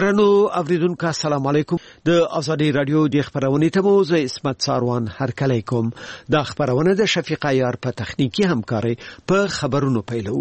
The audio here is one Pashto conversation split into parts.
درنو اوریدونکو السلام علیکم. د ازادي رادیو د خبرونې ته مو زه اسمت ساروان هرکلی کوم. د خبرونه د شفیق عیار په تخنیکی همکاري په خبرونو پیلو.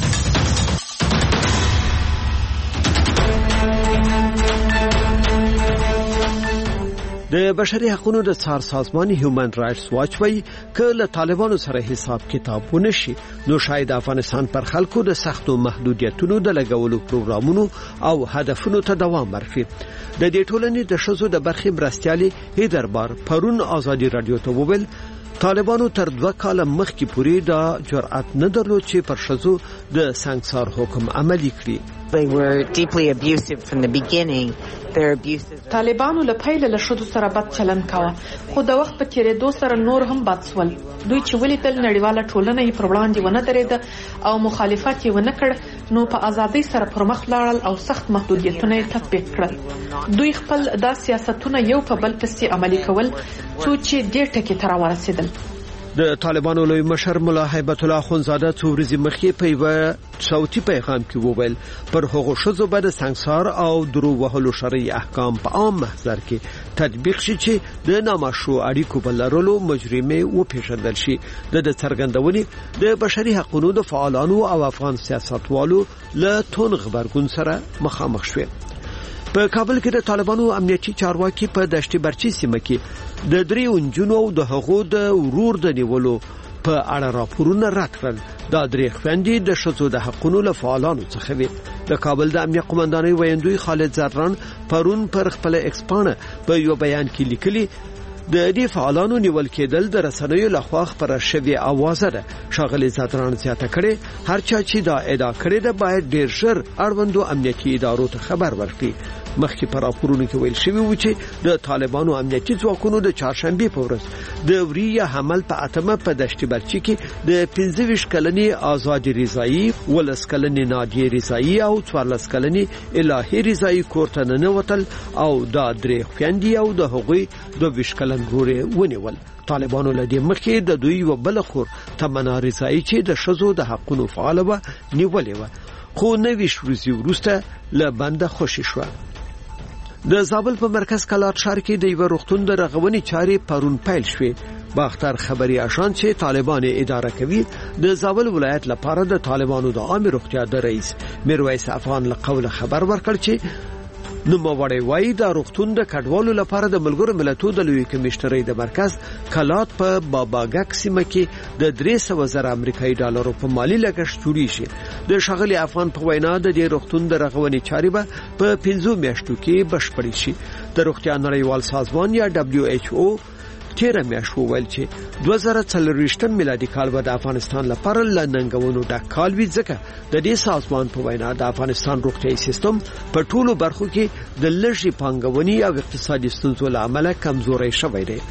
د بشري حقوقو د څار سازمان هیومن رائټس واچ وایي کله طالبانو سره حساب کتاب ونشي نو شاید افغانستان پر خلکو د سختو محدودیتونو د لګولو پروګرامونو او هدفونو ته دوام ورکړي. د دې ټولنې د شذو د برخې مرستيالي هیدربار پرون ازادي رادیو ته وویل طالبانو تر 2 کال مخکې پورې د جرأت نه درلود چې پر شذو د سنگسار حکم عملي کړي. They were deeply abusive from the beginning. Their abuses. طالبانو له پیله له شذو سره بد چلند کاوه خو د وخت په تیریدو سره نور هم بد سول. دوی چې ولیدل نړیواله ټولنه یې پر وړاندې ونه درېده او مخالفت یې ونه کړ نو په ازادۍ سره پر مخ لاړل او سخت محدودیتونه یې تطبیق کړل. دوی خپل دا سیاستونه یو په بل پسې عملي کول څو چې دې ټکي ته راورسېدل. د طالبانو لوی مشر مولا هیبت الله خونزاده څو ورځې مخکې په یو صوتي پیغام کې وویل پر هغو شذو به د سنگسار او درو وهلو شرعي احکام په عام محضر کې تطبیق شي چې د نامشروع اړیکو په لرلو مجرمه وپیژندل شي. د څرګندونې د بشري حقوقو د فعالانو او افغان سیاستوالو له تون خبرګون سره مخامخ شوه. په کابل کې د طالبانو امنیتي چارواکي په دشت برچی سیمه کې د دریو انجونو او د هغو د ورور د نیولو په اړه راپورونه راکړل. دا درې خويندې د شذو د حقوقو له فعالانو څخه وي. د کابل د امنیت قومندانۍ ویاندوی خالد زران پرون پر خپل ایکسپانه په یو بیان کې لیکلي د دې فعالانو نیول کېدل د رسنیو لخوا خبره شوی اوازه ده. شاغلي زادران زیاته کړي هر چا چې دا ادعا کړې ده باید ډیر ژر اړوندو امنیتي ادارو ته خبر ورکړي. مخکې پر راپورونو کې ویل شوی و چې د طالبانو امنیتي ځواکونو د چهارشنبه په ورځ د وریه حمل په اتمه په دشت برچی کې د 25 کلنې آزادی رضایی، 10 کلنې نادیه رضایی او 14 کلنې الهی رضایی کوړه ننوتل او دا درې خويندې او د هغوی 22 کلن ورور ونیول. طالبانو له دې مخکې د دوی وبل خور تمنا رضایی چې د شذو د حقوقو فعال و نیولې و خو 90 ورځې وروسته له بنده خوشی شو. د زابل په مرکز کلات شهر کې د یو روغتون د رغونې چارې پرون پیل شوې. باختر خبري آشان چې طالبان اداره کوي د زابل ولایت لپاره د طالبانو د عام روغتیا د رئیس میرویس افغان له قول خبر ورکړ چې نوموړی وایي د روغتون د کډوالو لپاره د ملګرو ملتونو د لوی کمشنرۍ د مرکز کلات په باباګک سیمه کې د 300,000 امریکایي ډالرو په مالی لګښت جوړی شي. د شاغلي افغان په وینا د دې روغتون د رغونې چارې به په 15 میاشتو کې بشپړې شي. د روغتیا نړیوال سازمان یا WHO 13 میاشت وویل چې 2024 میلادي کال به د افغانستان لپاره لننګونو د کال وی ځکه د دې سازمان په وینا د افغانستان روغتیايي سیستم په ټولو برخو کې د لږې پانګونې او اقتصادي ستونزو له امله کمزوري شوی دی.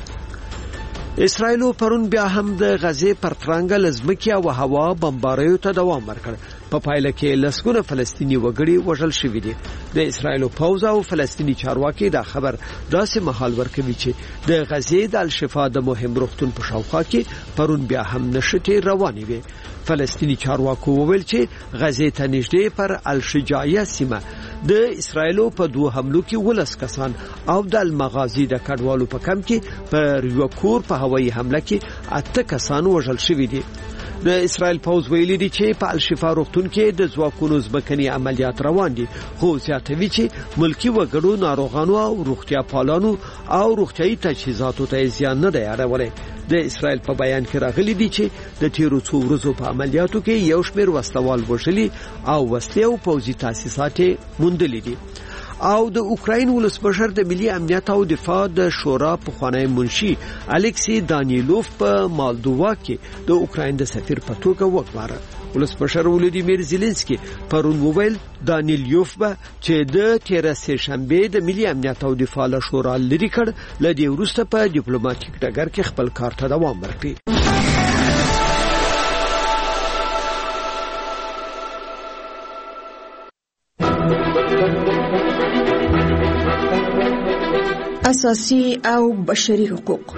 اسرائیل پرون بیا هم د غزې پر ترنګ لزمکیا او هوا بمباریو ته دوام ورکړ. په پایله کې لسګونه فلسطینی وګړي وژل شوي دي. د اسرائیل پوځ او فلسطینی چارواکي دا خبر داسې مهال ورکوي چې د غزې د الشفا د مهم روغتون په شاوخوا کې پرون بیا هم نشټې روانې وي. فلسطینی چارواکو وویل چې غزې ته نږدې پر الشجاعیه سیمه د اسرائیل په 2 حملو کې 10 کسان او د المغازي د کډوالو په کم کې پر یو کور په هوایي حمله کې 8 کسان وژل شوي دي. د اسرائیل پوځ ویلي دی چې په الشفا روغتون کې د ځواکونو ځمکني عملیات روان دي خو زیاتوي چې ملکی وګړو ناروغانو او روغتیا پالانو او روغتیايي تجهیزاتو ته زیان نه دی اړولی. د اسرائیل په بیان کې راغلي دي چې د تیرو څو ورځو په عملیاتو کې یو شمېر وسلوال وژلي او وسلې او پوځي تاسیسات موندلي دي. او د اوکراین ولسمشر د ملي امنیت او دفاع د شورا په خوانی منشي الکسی دانیلوف په مالدووا کې د اوکراین د سفیر په توګه وګماره. ولسمشر ولودیمیر زيلنسکي پرون وویل دانیلوف به چې د 13 شنبه د ملي امنیت او دفاع له شورا لري کړ لدی وروسته په ډیپلوماټیک ډګر کې خپل کار ته دوام ورکړي. اساسي او بشري حقوق.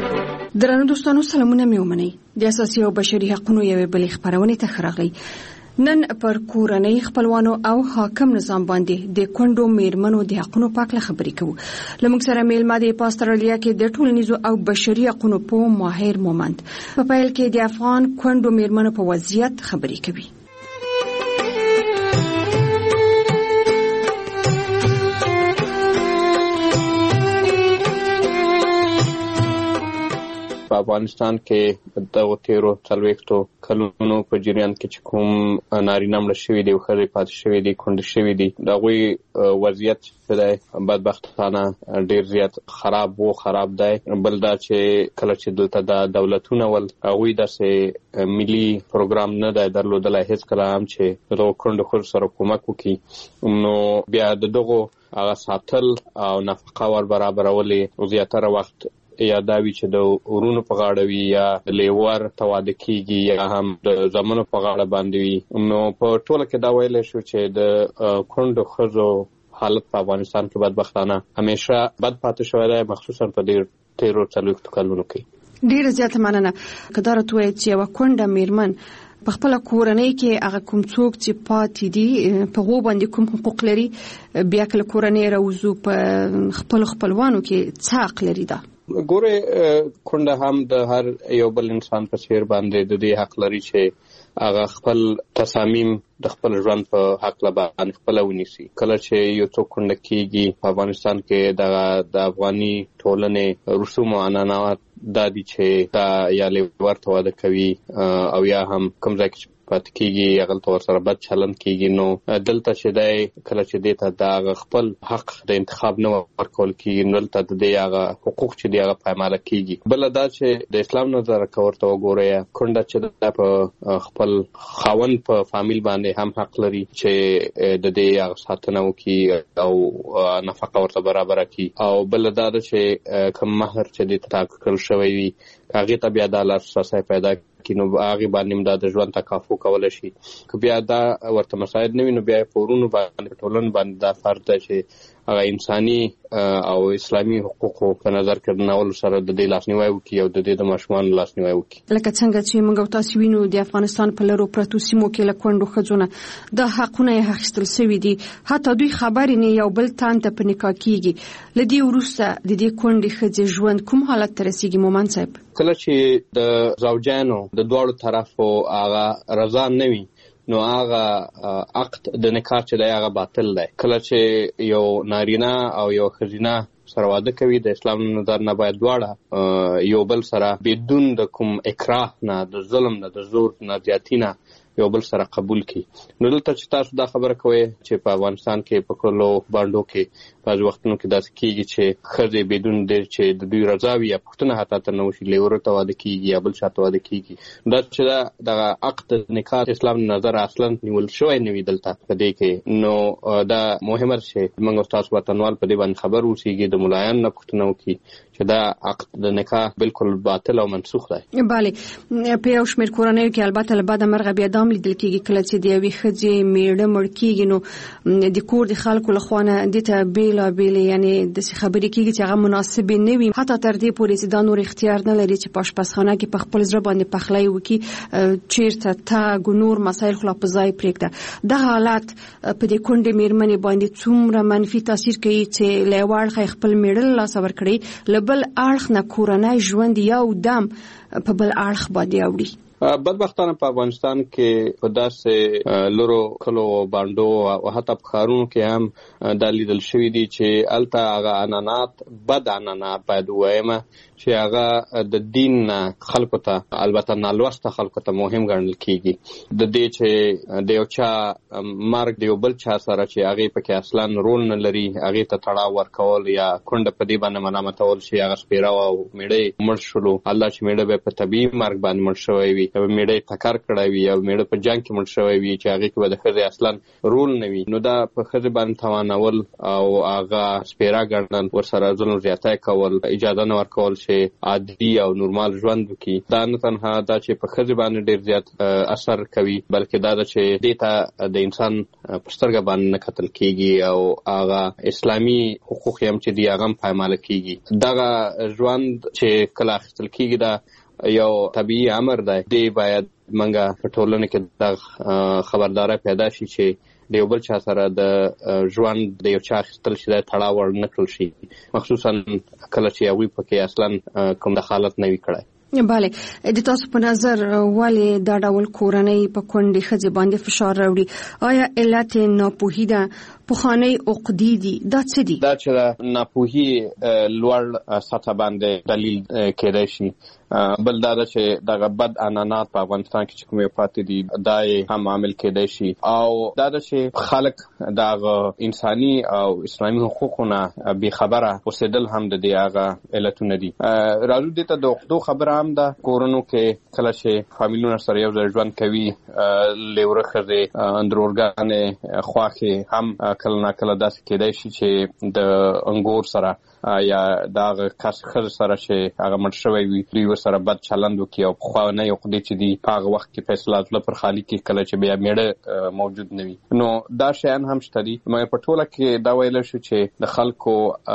درنو دوستانو سلامونه مې ومنئ. د اساسي او بشري حقوقو یوې بلې خبرونه ته خراغلی. نن پر کورنۍ خپلوانو او حاکم نظام باندې د کونډو میرمنو د حقونو په اړه خبرې کوو. لمونږ سره میلمه د استرالیا کې د ټولنیزو او بشري حقونو په ماهر مومند په پیل کې د افغان کونډو میرمنو په وضعیت خبرې کوي. په افغانستان کې د 13 کلونو په جریان کې چې کوم نارینه مړه شوي دي او ښځې پاتې شوي دي، کونډې شوي دي، د هغوی وضعیت چې دی بدبختانه ډېر زیات خراب دی. بل دا چې کله چې دلته د دولتونه ول هغوی داسې ملي پروګرام نه دی درلودلی هېڅکله هم چې دغو کونډو ښځو سره کومک وکړي، نو بیا د دغو هغه ساتل او نفقه ور برابرولې زیاتره وخت یا داوی چې د ورونو په غاړه وي یا د لیور تواده کیږي یا هم د زامنو په غاړه باندې وي. نو په ټوله کې دا ویلی شو چې د کونډو ښځو حالت په افغانستان کې بدبختانه همیشه بد پاتې شوی دی، مخصوصا په دې 13 کلونو کې. ډېره زیاته مننه. که دا راته ووایې چې یوه کونډه میرمن په خپله کورنۍ کې هغه کوم څوک چې پاتې دي په هغو باندې کوم حقوق لري، بیا کله کورنۍ راوځو په خپلو خپلوانو کې څه حق لري؟ ده ګوره کونډه هم د هر یو بل انسان په څیر باندې د دې حق لري چې هغه خپل تصامیم د خپل ژوند په حق باندې خپل ونیسي. کله چې یو څوک کونډه کیږي په افغانستان کې د افغاني ټولنې رسوم او عنعنات دا دي چې دا یا لیور تواده کوي او یا هم کوم ځای کې پاتې کیږي هغه ورسره بد چلند کیږي. نو دلته چې دی کله چې دی ته د خپل حق د انتخاب نه ورکول کیږي، نو دلته د دې هغه حقوق چې دی هغه پایماله کیږي. بل دا چې د اسلام نظر ورته وګورئ، کونډه چې په خپل خاوند په فامیل باندې هم حق لري چې د دې هغه ساتنه وکړي او نفقه ورته برابره کړي. او بل دا چې کوم مهر چې دی ټاکل شوی وي هغې ته بیا د لاسرسی پیدا کړي، نو هغې باندې هم د ژوند تکافو کولی شي. که بیا دا ورته مساعد نه وي، نو بیا په ورونو باندې ټولنه باندې دا فرض دی چې هغه انساني او اسلامي حقوقو په نظر کې نول سره د دې لاسنیوی وکړي او د دې د ماشومانو لاسنیوی وکړي. لکه څنګه چې موږ او تاسو وینو د افغانستان په لرو پرتو سیمو کې له کونډو ښځو نه د حقونه یې اخیستل شوي دي، حتی دوی خبرې نه یو بل تن ته په نکاح کیږي. له دې وروسته د دې کونډې ښځې ژوند کوم حالت ته رسیږي مومند صاحب؟ کله چې د زوجانو د دواړو طرفو هغه رضا نه وي، نو هغه عقد د نکاح چې دی هغه باطل دی. کله چې یو نارینه او یو ښځینه سره واده کوي د اسلام نظر نه باید دواړه یو بل سره بدون د کوم اکراه نه، د ظلم نه، د زور نه، زیاتی نه یو بل سره قبول کی. نو دلته چې تاسو دا خبره کوئ چې په افغانستان کې په کلو باندو کې بعض وختونو کې داسې کیږي چې ښځې بدون د چې د دوی رضا وي یا پوښتنه حتی تر نه وشي لیور ته واده کیږي یا بل چا ته واده کیږي. دا چې دغه عقد نکاح اسلام نظر اصلا نیول شوی نه وي دلته په دې کې. نو دا مهمه چې موږ تاسو وطنوال په دې باندې خبر اوسېږي، د ملایان نه پوښتنه وکړي چې دا عقد د نکاح بالکل باطل او منسوخ دی. بله، په یو شمېر کورنیو کې البته له بده مرغه بیا دا هم لیدل کېږي کله چې د یوې ښځې میړه مړ کېږي، نو د کور د خلکو له خوا نه دې ته بېلابېلې یعنې داسې خبرې کېږي چې هغه مناسبې نه وي، حتی تر دې پورې چې دا نور اختیار نه لري چې په اشپزخانه کې په خپل زړه باندې پخلی وکړي، چېرته تګ نور مسایل خو لا په ځای پرېږده. دغه حالت په دې کونډې میرمنې باندې څومره منفي تاثیر کوي چې له یوه اړخه خپل میړه له لاسه ورکړي، له بل اړخ نه کورنی ژوند یو دم په بل اړخ باندې اوړي. بدبختانه په افغانستان کې په داسې لرو کلو باندو او حتی په ښارونو کې هم دا لیدل شوي دي چې هلته هغه عنعنات بد عنعنات باید ووایم چې هغه د دین خلکو ته، البته نالوسته خلکو ته مهم ګڼل کیږي. د دې چې د یو چا مرګ د یو بل چا سره چې هغې پکې اصلا رول نه لري هغې ته تړاو ورکول یا کونډه په دې باندې ملامتول چې هغه سپېره وه او میړه مړ شولو، الله چې میړه به په طبیعي مرګ باندې مړ شوی وي، یو میړه ټکر کړی وي، یو میړه په جنګ کې مړ شوی وي چې هغې کې به د ښځې اصلا رول نه وي، نو دا په ښځې باندې توانول او هغه سپېره ګڼل، ورسره ظلم زیاتی کول، اجازه نه ورکول چې عادي او نورمال ژوند وکړي. دا نه تنها دا چې په ښځې باندې ډېر زیات اثر کوي، بلکې دا ده چې دې ته د انسان په سترګه باندې نه کتل کېږي او هغه اسلامي حقوق هم چې دي هغه هم پایماله کېږي. دغه ژوند چې کله اخیستل کېږي دا یو طبيعي امر دی. دی باید منګه په ټولنه کې د خبرداري پیدا شي چې د یو بل چا سره د ژوند د یو چا اخیستل شي د تړاو ور نه کړل شي، مخصوصا کله چې هغوی پکې اصلا کوم دخالت نه وي کړی. بله، د تاسو په نظر ولې دا ډول کورنۍ په کونډې ښځې باندې فشار راوړي؟ آیا علت ناپوهي ده، پخوانۍ عقدې دي، دا څه دي؟ دا چې ناپوهي لوړ سطح باندې دلیل کېدای شي. بل دا ده چې دغه بد عنعنات په افغانستان کې چې کومې پاتې دي دا هم عامل کېدای شي، او دا ده چې خلک دغه انساني او اسلامي حقوقونه بې خبره اوسېدل هم د دې هغه علتونه دي. راځو دې ته د عقدو خبره هم ده. کورونو کې کله چې فامیلونه سره یو ځای ژوند کوي، لیوره ښځې اندرورګانې خواښې هم کله ناکله داسې کېدای شي چې د انګور سره یا دغه کس ښځې سره چې هغه مړ شوی وي دوی ورسره بد چلند وکړي، او پخوانۍ عقدې چې دي په هغه وخت کې فیصله زړه پر خالي کې کله چې بیا میړه موجود نه وي. نو دا شیان هم شته دي. مګر په ټوله کې دا ویلی شو چې د خلکو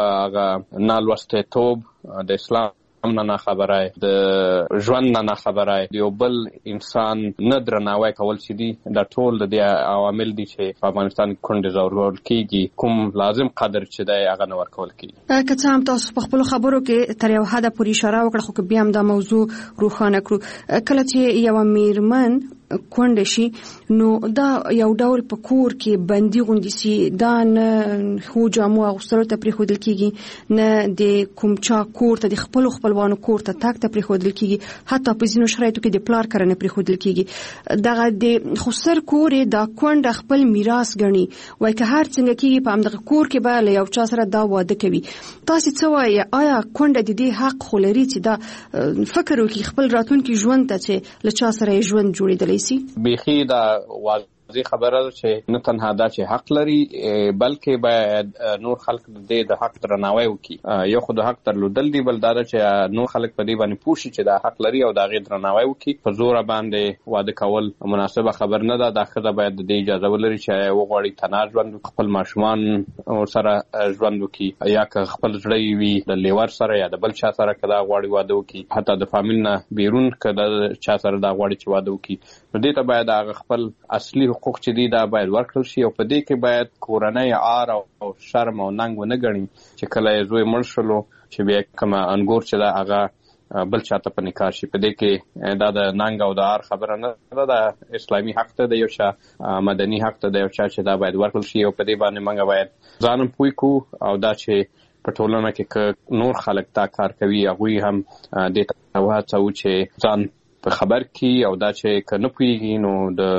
هغه نالوستیتوب د اسلام نه خبره، د ژوند نه خبره، د یو بل انسان نه درناوی کول چې دي، دا ټول د دې عوامل دي چې په افغانستان کې کونډې ځورول کېږي. کوم لازم قدر چې دی هغه نه ورکول کېږي. که څه هم تاسو په خپلو خبرو کې تر یو حده پورې اشاره وکړه، خو که بیا هم دا موضوع روښانه کړو. کله چې یوه میرمن کونډه شي نو دا یو ډول په کور کې بندي غوندي سي، دا نه خو جامو اغوستلو ته پرېښودل کېږي، نه د کوم چا کور ته د خپلو خپلوانو کور ته تګ ته پرېښودل کېږي، حتی په ځینو شرایطو کې د پلار کره نه پرېښودل کېږي. دغه د خسر کور دا کونډه خپل میراث ګڼي، وایي که هر څنګه کېږي په همدغه کور کې به له یو چا سره دا واده کوي. تاسې څه وایي؟ آیا کونډه د دې حق خو لري چې دا فکر وکړي خپل راتلونکي ژوند ته چې له چا سره یې ژوند جوړېدلی بیخي دا واضح خبره ده چې نه تنها دا چې حق لري بلکې باید نور خلک د حق درناوی وکړي. یو خو د حق درلودل دی، بل دا ده چې نور خلک په دې باندې پوه شي چې دا حق لري او د هغې درناوی وکړي. په زوره باندې واده کول مناسبه خبر نه ده. دا ښځه باید د دې اجازه ولري چې وغواړي تنها ژوند وکړي، خپل ماشومان ورسره ژوند وکړي، یا که خپل زړه وي د لیور سره یا د بل چا سره که دا غواړي واده وکړي، حتی د فامیل نه بیرون که د چا سره دا غواړي چې واده وکړي، نو دې ته باید هغه خپل اصلي حقوق چې دي دا باید ورکړل شي. او په دې کې باید کورنۍ عار او شرم او ننګ ونه ګڼي چې کله یې زوی مړ شلو چې بیا کومه انګور چې دا هغه بل چاته په نکاح شي. په دې کې دا د ننګ او د عار خبره نه ده، د اسلامي حق ته د یو چا مدني حق ته د یو چا چې دا باید ورکړل شي. او په دې باندې موږ باید ځان هم پوه کړو، او دا چې په ټولنه کې نور خلک دا کار کوي هغوی هم دې ته وهڅوو چې ځان خبر کی، او دا چې که نه پوهېږي نو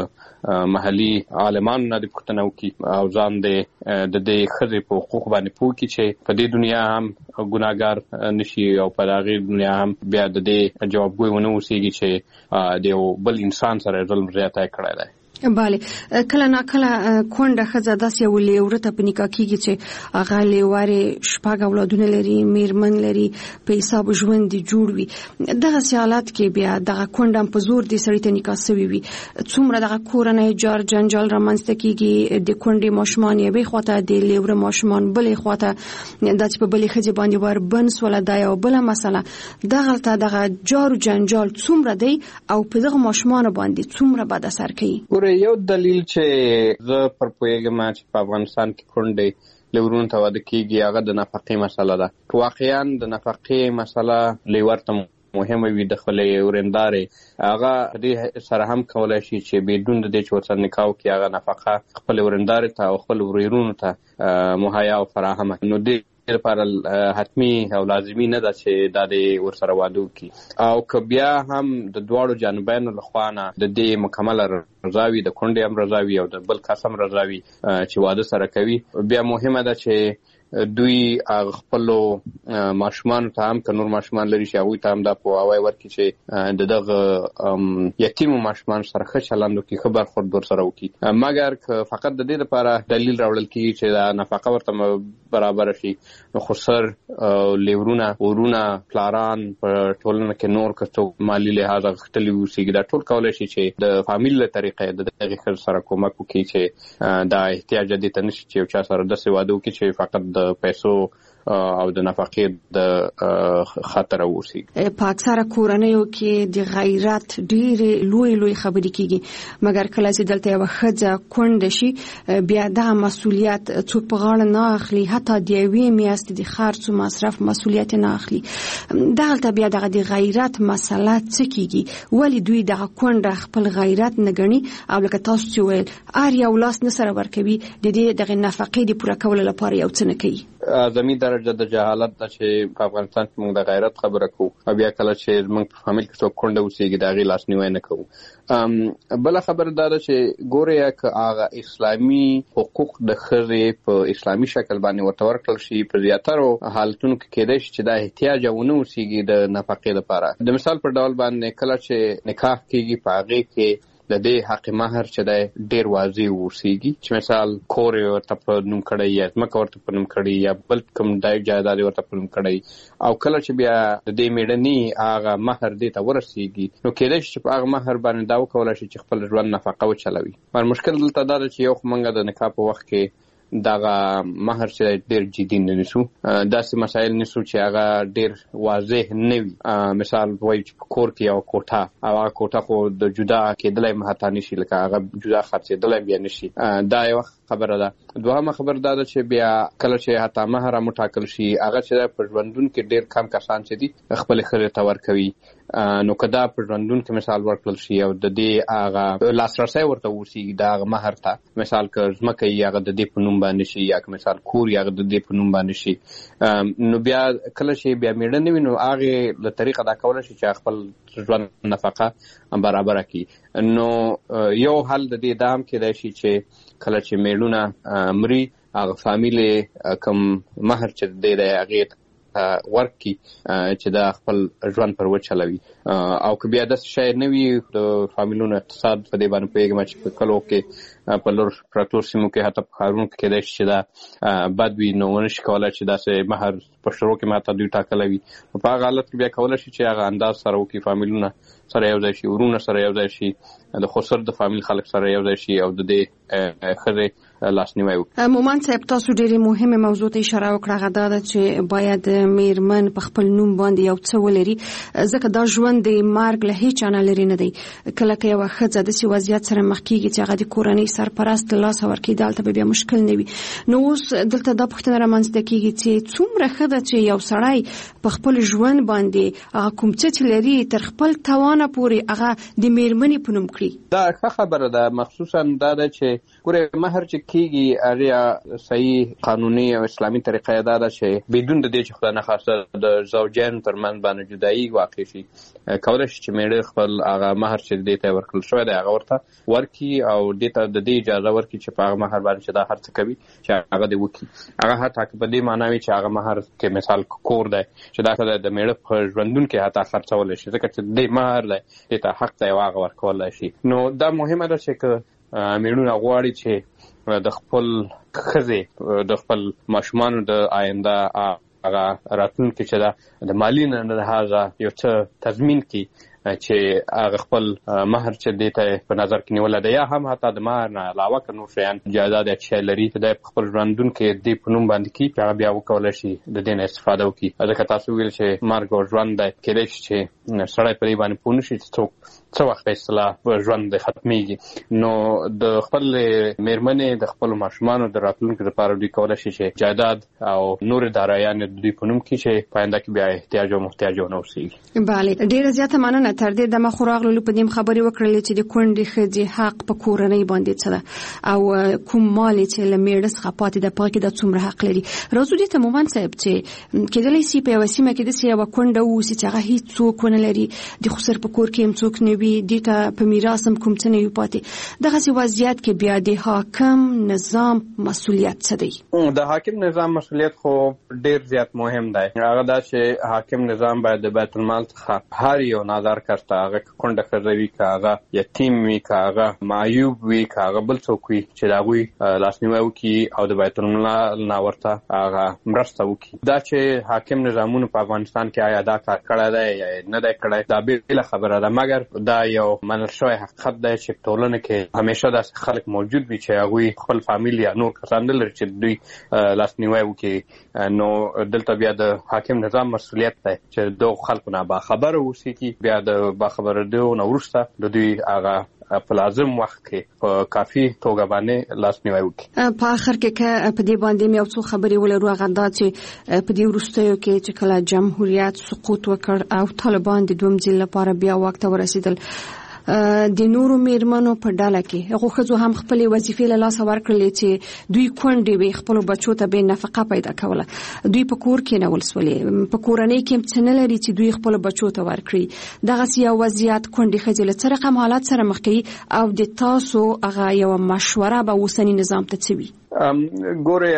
د محلي عالمانو نه د پوښتنه وکړي او ځان د دې ښځې په حقوق باندې پوه کړي چې په دې دنیا هم ګناهګار نشي او په هغې دنیا هم بیا د دې جوابګوی ونه اوسېږي چې د یو بل انسان سره ظلم زیاتی کړی دی. بله، کله ناکله کونډه ښځه داسې یو لیوره ته په نکاح کېږي چې هغه لیورې 6 اولادونه لري، میرمن لري، په حساب ژوند یې جوړ وي. دغسې حالات کې بیا دغه کونډه هم په زور دې سړي ته نکاح سوي وي، څومره دغه کورنۍ جار جنجال رامنځته کېږي. د کونډې ماشومان یوې خواته، د لیوره ماشومان بلې خواته، دا چې په بلې ښځې باندې وربند سوله دا یوه بله مسله. دغلته دغه جار جنجال څومره دی او په دغه ماشومانو باندې څومره بد اثر کوي؟ یو دلیل چې زه پر پوهېږم چې په افغانستان کې کونډې له ورونو ته واده کېږي هغه د نفقې مسله ده. واقعا د نفقې مسله لیور ته مهمه وي، د خپلې ورندارې هغه دې سره هم کولی شي چې بدون د دې چې ورسره نکاح وکړي هغه نفقه خپلې ورندارې ته او خپل ورونو ته مهیا او فراهمه. نو دې لپاره حتمی او لازمي نه ده چې دا دې ورسره واده وکړي. او که بیا هم د دواړو جانبینو لخوا نه د دې مکمله رضا وي، د کونډې هم رضا وي او د بل کس هم رضا وي چې واده سره کوي، بیا مهمه ده چې دوی خپلو ماشومانو ته هم که نور ماشومان لري چې هغوی ته هم دا پوهاوی ورکړي چې د دغه یتیمو ماشومانو سره ښه چلند وکړي، ښه برخورد ورسره وکړي. مګر که فقط د دې لپاره دلیل راوړل کېږي چې دا نفقه ورته برابره شي، نو خسر لیورونه ورونه پلاران په ټولنه کې نور که څوک مالي لحاظ غښتلي اوسېږي، دا ټول کولی شي چې د فامیل له طریقې د دغې ښځې سره کومک وکړي چې دا احتیاج دې ته نه شي چې یو چا سره داسې واده وکړي چې فقط د پیسو او د نفقې د خطر اوسي. په اکثره کورنیو کې د غیرت ډېرې لوی خبرې کیږي، مګر کله چې دلته یو ښځه کونډه شي بیا دا مسؤلیت څوک په غاړه نه اخلي، حتی د یوې میاشتې د خرڅ او مصرف مسؤلیت نه اخلي. دلته بیا دغه د غیرت مسله څه کیږي؟ ولې دوی دغه کونډه خپل غیرت نه ګڼي او لکه تاسو چې ویل هر یو لاس نه سره ورکوي د دې دغه نفقې د پوره کولو لپاره یو څه نه کوي؟ اعظمي درجه د جهالت ده چې په افغانستان کې موږ د غیرت خبره کوو او بیا کله چې موږ په فامیل کې څوک کونډه اوسېږي د هغې لاسنیوی نه کوو. بله خبره دا ده چې ګورې که هغه اسلامي حقوق د ښځې په اسلامي شکل باندې ورته ورکړل شي، په زیاترو حالتونو کې کېدای شي چې دا احتیاج ونه اوسېږي د نفقې لپاره. د مثال په ډول باندې کله چې نکاح کېږي په هغې کې د دې حق مهر چې دی ډیر واضح اوسېږي، چې مثال کور ورته په نوم کړی یا ځمکه ورته په نوم کړی یا بل کوم جایداد ورته په نوم کړی، او کله چې بیا د دې میړني هغه مهر دې ته ورسېږي نو کېدای شي چې په هغه مهر باندې دا وکولی شي چې خپل ژوند نفقه وچلوي. مګر مشکل دلته دا ده چې یو خو موږ د نکاح په وخت کې دغه مهر چې ډیر جدي نه نیسو، داسې مسایل نیسو چې هغه ډیر واضح نه وي. مثال وایي چې په کور کې یو کوټه او هغه کوټه خو د جدا کېدلی حتی نشي، لکه هغه جدا خرڅېدلی بیا نشي. دا یو خبره ده. دوهمه خبره دا ده چې بیا کله چې حتی مهر هم وټاکل شي هغه چې په ژوندون کې ډیر کم کسان چې دي خپلې ښځې ته ورکوي، نو که دا په ژوندون کې مثال ورکړل شي او د دې هغه لاسرسی ورته اوسېږي د هغه مهر ته، مثال که ځمکه یې هغه د دې په نوم باندې شي یا که مثال کور یې هغه د دې په نوم باندې شي، نو بیا کله چې بیا میړه نه وي نو هغې له طریقه دا کولی شي چې خپل ژوند نفقه برابره کړي. نو یو حل د دې دا هم کېدای شي چې کله چې میړونه مري هغه فامیل کوم مهر چې دی هغې ورکي چې دا خپل ژوند پر وچلوي. او که بیا داسې شی نه وي د فامیلونو اقتصاد په دې باندې پوهېږم چې په کلو کې په لور پرتو سیمو کې حتی په ښارونو کې کېدای شي چې دا بد وي نو ونه شي کولی چې داسې مهر په شروع کې ماته دوی ټاکلی وي. په هغه حالت کې بیا کولی شي چې هغه انداز سره وکړي، فامیلونه سره یو ځای شي، ورونه سره یو ځای شي، د خسر د فامیل خلک سره یو ځای شي او د دې ښځې لاسنیوی وکړي. مومن صاحب تاسو ډېرې مهمه موضوع ته اشاره وکړه، هغه دا ده چې باید میرمن په خپل نوم باندې یو څه ولري، ځکه دا ژوند د مرګ له هیچا نه لرې نه دی. کله که یوه ښځه داسې وضعیت سره مخ کېږي چې هغه د کورنۍ سرپرست له لاسه ورکړي، دلته به بیا مشکل نه وي. نو اوس دلته دا پوښتنه رامنځته کېږي چې څومره ښه ده چې یو سړی په خپل ژوند باندې هغه کوم څه چې لري تر خپل توانه پورې هغه د میرمنې په نوم کړي. دا ښه خبره ده، مخصوصا دا ده چې ګورې مهر چې کېږي هغې صحیح قانوني او اسلامي طریقه دا ده چې بدون د دې چې خدای نخواسته د زوجین ترمنځ باندې جدایي واقع شي، کولی شي چې میړه خپل هغه مهر چې دې ته ورکړل شوی دی هغه ورته ورکړي او دې ته د دې اجازه ورکړي چې په هغه مهر باندې چې دا هر څه کوي چې هغه دې وکړي. هغه حتی که په دې معنا وي چې هغه مهر کې مثال کور دی چې دا د میړه په ژوندون کې حتی خرڅولی شي، ځکه چې دې مهر دی دې ته حق دی او هغه ورکولی شي. نو دا مهمه ده چې که میړونه غواړي چې د خپل ښځې د خپل ماشومانو د آینده هغه راتلونکي چې ده د مالي نه لحاظه یو څه تضمین کړي چې هغه خپل مهر چې دې ته په نظر کې نیولی دی، یا هم حتی د مهر نه علاوه که نور شیان جایداد یا شی لري چې دی په خپل ژوندون کې دې په نوم باندې کړي، هغه بیا وکولی شي د دې نه استفاده وکړي. ځکه تاسو ویل چې مرګ او ژوند دی، کېدای شي چې سړی په دې باندې پوه نه شي چې څوک څه وخت اصطلاح ژوند دی ختمیږي. نو د خپل میرمنې د خپلو ماشومانو د راتلونکي لپاره دوی کولی شي چې جایداد او نور دارایان دوی په نوم کړي چې په آینده کې بیا احتیاج او محتاج ونه اوسېږي. بله، ډېره زیاته مننه. تر دې دمه خو راغلو په دې خبرې وکړلې چې د کونډې ښځې حق په کورنۍ باندې څه ده او کوم مال چې له میړه څخه پاتې ده په هغې کې دا څومره حق لري. راځو دې ته مومن صاحب چې کېدلی سي په یوه سیمه کې داسې یوه کونډه واوسي چې هغه هېڅ څوک ونه لري، د خسر په کور کې هم څوک نه وي، دې ته په میراث هم کوم څه نه وي پاتې. دغسې وضعیت کې بیا د حاکم نظام مسؤلیت څه دی؟ د حاکم نظام مسؤلیت خو ډېر زیات مهم دی. هغه دا چې حاکم نظام باید د بیت المال څخه هر یو نظر کس ته هغه کونډه ښځه وي که هغه یتیم وي که هغه معیوب وي که هغه بل څوک وي چې د هغوی لاسنیوی وکړي او د بیت المال نه ورته هغه مرسته وکړي. دا چې حاکم نظامونو په افغانستان کې آیا دا کار کړی دی یا نه دی کړی دا بېله خبره ده، مګر دا یو منل شوی حقیقت دی چې په ټولنه کې همیشه داسې خلک موجود وي چې هغوی خپل فامیل یا نور کسان نه لري چې دوی لاسنیوی وکړي. نو دلته بیا د حاکم نظام مسؤلیت دی چې دغو خلکو نه باخبره اوسېږي، بیا د باخبرېدو نه وروسته د دوی هغه په لازم وخت کې په کافي توګه باندې لاسنیوی وکړي. په آخر کې په دې باندې مې یو څو خبرې ولرو، هغه دا چې په دې وروستیو کې چې کله جمهوریت سقوط وکړ او طالبان د دویم ځل لپاره بیا واک ته ورسېدل، د نورو میرمنو په ډله کې هغه ښځو هم خپل وظیفې له لاسه ورکړلې چې دوی کونډې وي، خپل بچو ته به نفقه پیدا کوله، دوی په کور کې نه ولسولې، په کورنۍ کې څه نه لري چې دوی خپل بچو ته ورکړي. دغه یو وضعیت کونډې ښځې له څه رقم حالات سره مخ کوي او د تاسو هغه یو مشوره به اوسنی نظام ته څه وي؟ ګوره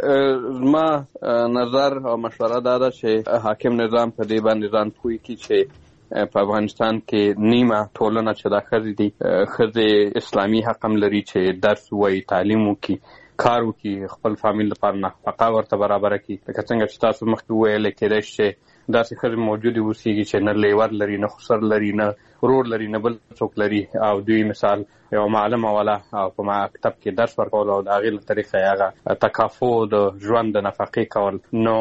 زما نظر او مشوره دا ده چې حاکم نظام په دې باندې ځان پوه کړي چې په افغانستان کې نیمه ټولنه چې دا ښځې دي، ښځې اسلامي حق هم لري چې درس ووایي، تعلیم وکړي، کار وکړي، خپل فامیل لپاره نفقه ورته برابره کړي. لکه څنګه چې تاسو مخکې وویل کېدای شي چې داسې ښځې موجودې اوسېږي چې نه لیور لري، نه خسر لري، نه ورور لري، نه بل څوک لري، او دوی مثال یو معلمه والا او په مکتب کې درس ورکول او د هغې له طریقه هغه تکافو د ژوند د نفقې کول. نو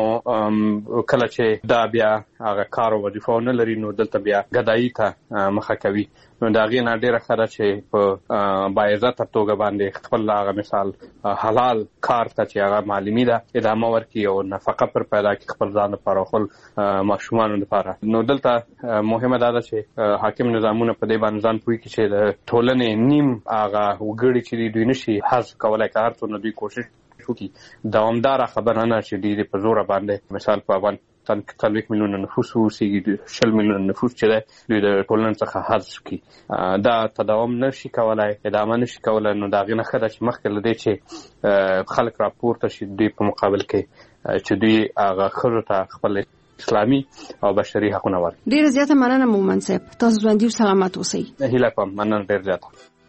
کله چې دا بیا هغه کار او وظیفه نه لري نو دلته بیا ګدایي ته مخه کوي. نو د هغې نه ډېره ښه ده چې په باعزته توګه باندې خپل هغه مثال حلال کار ته چې هغه معلمي ده ادامه ورکړي او نفقه پر پیدا کړي خپل ځان لپاره او خپل ماشومانو لپاره. نو دلته مهمه دا ده چې حاکم نظامونه په دې باندې ځان پوه کړي چې د ټولنې نیم هغه وګړي چې دوی نشي حذف کولی، که هر څومره دوی کوشش وکړي دوامداره خبره نه چې دوی په زوره باندې مثال په افغانستان کې 40 میلیونه نفوس اوسېږي، 20 میلیونه نفوس چې دی دوی د ټولنې څخه حذف کړي، دا تداوم نشي کولی، ادامه نشي کولی. نو د هغې نه ښه ده چې مخکې له دې چې خلک راپورته شي دوی په مقابل کې چې دوی هغه ښځو ته خپل اسلامي او بشري حقونه ورکړي. ډېره زیاته مننه مومن صاحب، تاسو ژوندي او سلامت اوسئ. هیله کوم، مننه ډېر زیاته.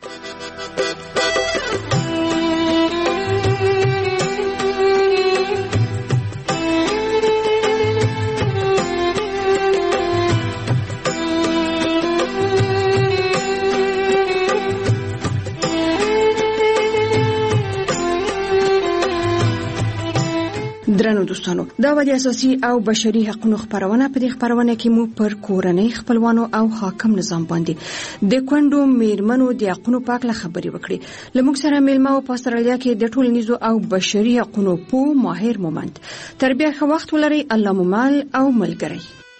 درنو دوستانو، دا و د اساسي او بشري حقوقو خبرونه. په دې خبرونه کې مو پر کورنۍ خپلوانو او حاکم نظام باندې د کونډو میرمنو د حقوقو په اړه خبرې وکړې. لموږ سره میلمه او په استرالیا کې د ټولنیزو او بشري حقوقو په ماهر مومند. تربیه ښه وخت ولرئ. الله مو مل او ملګری.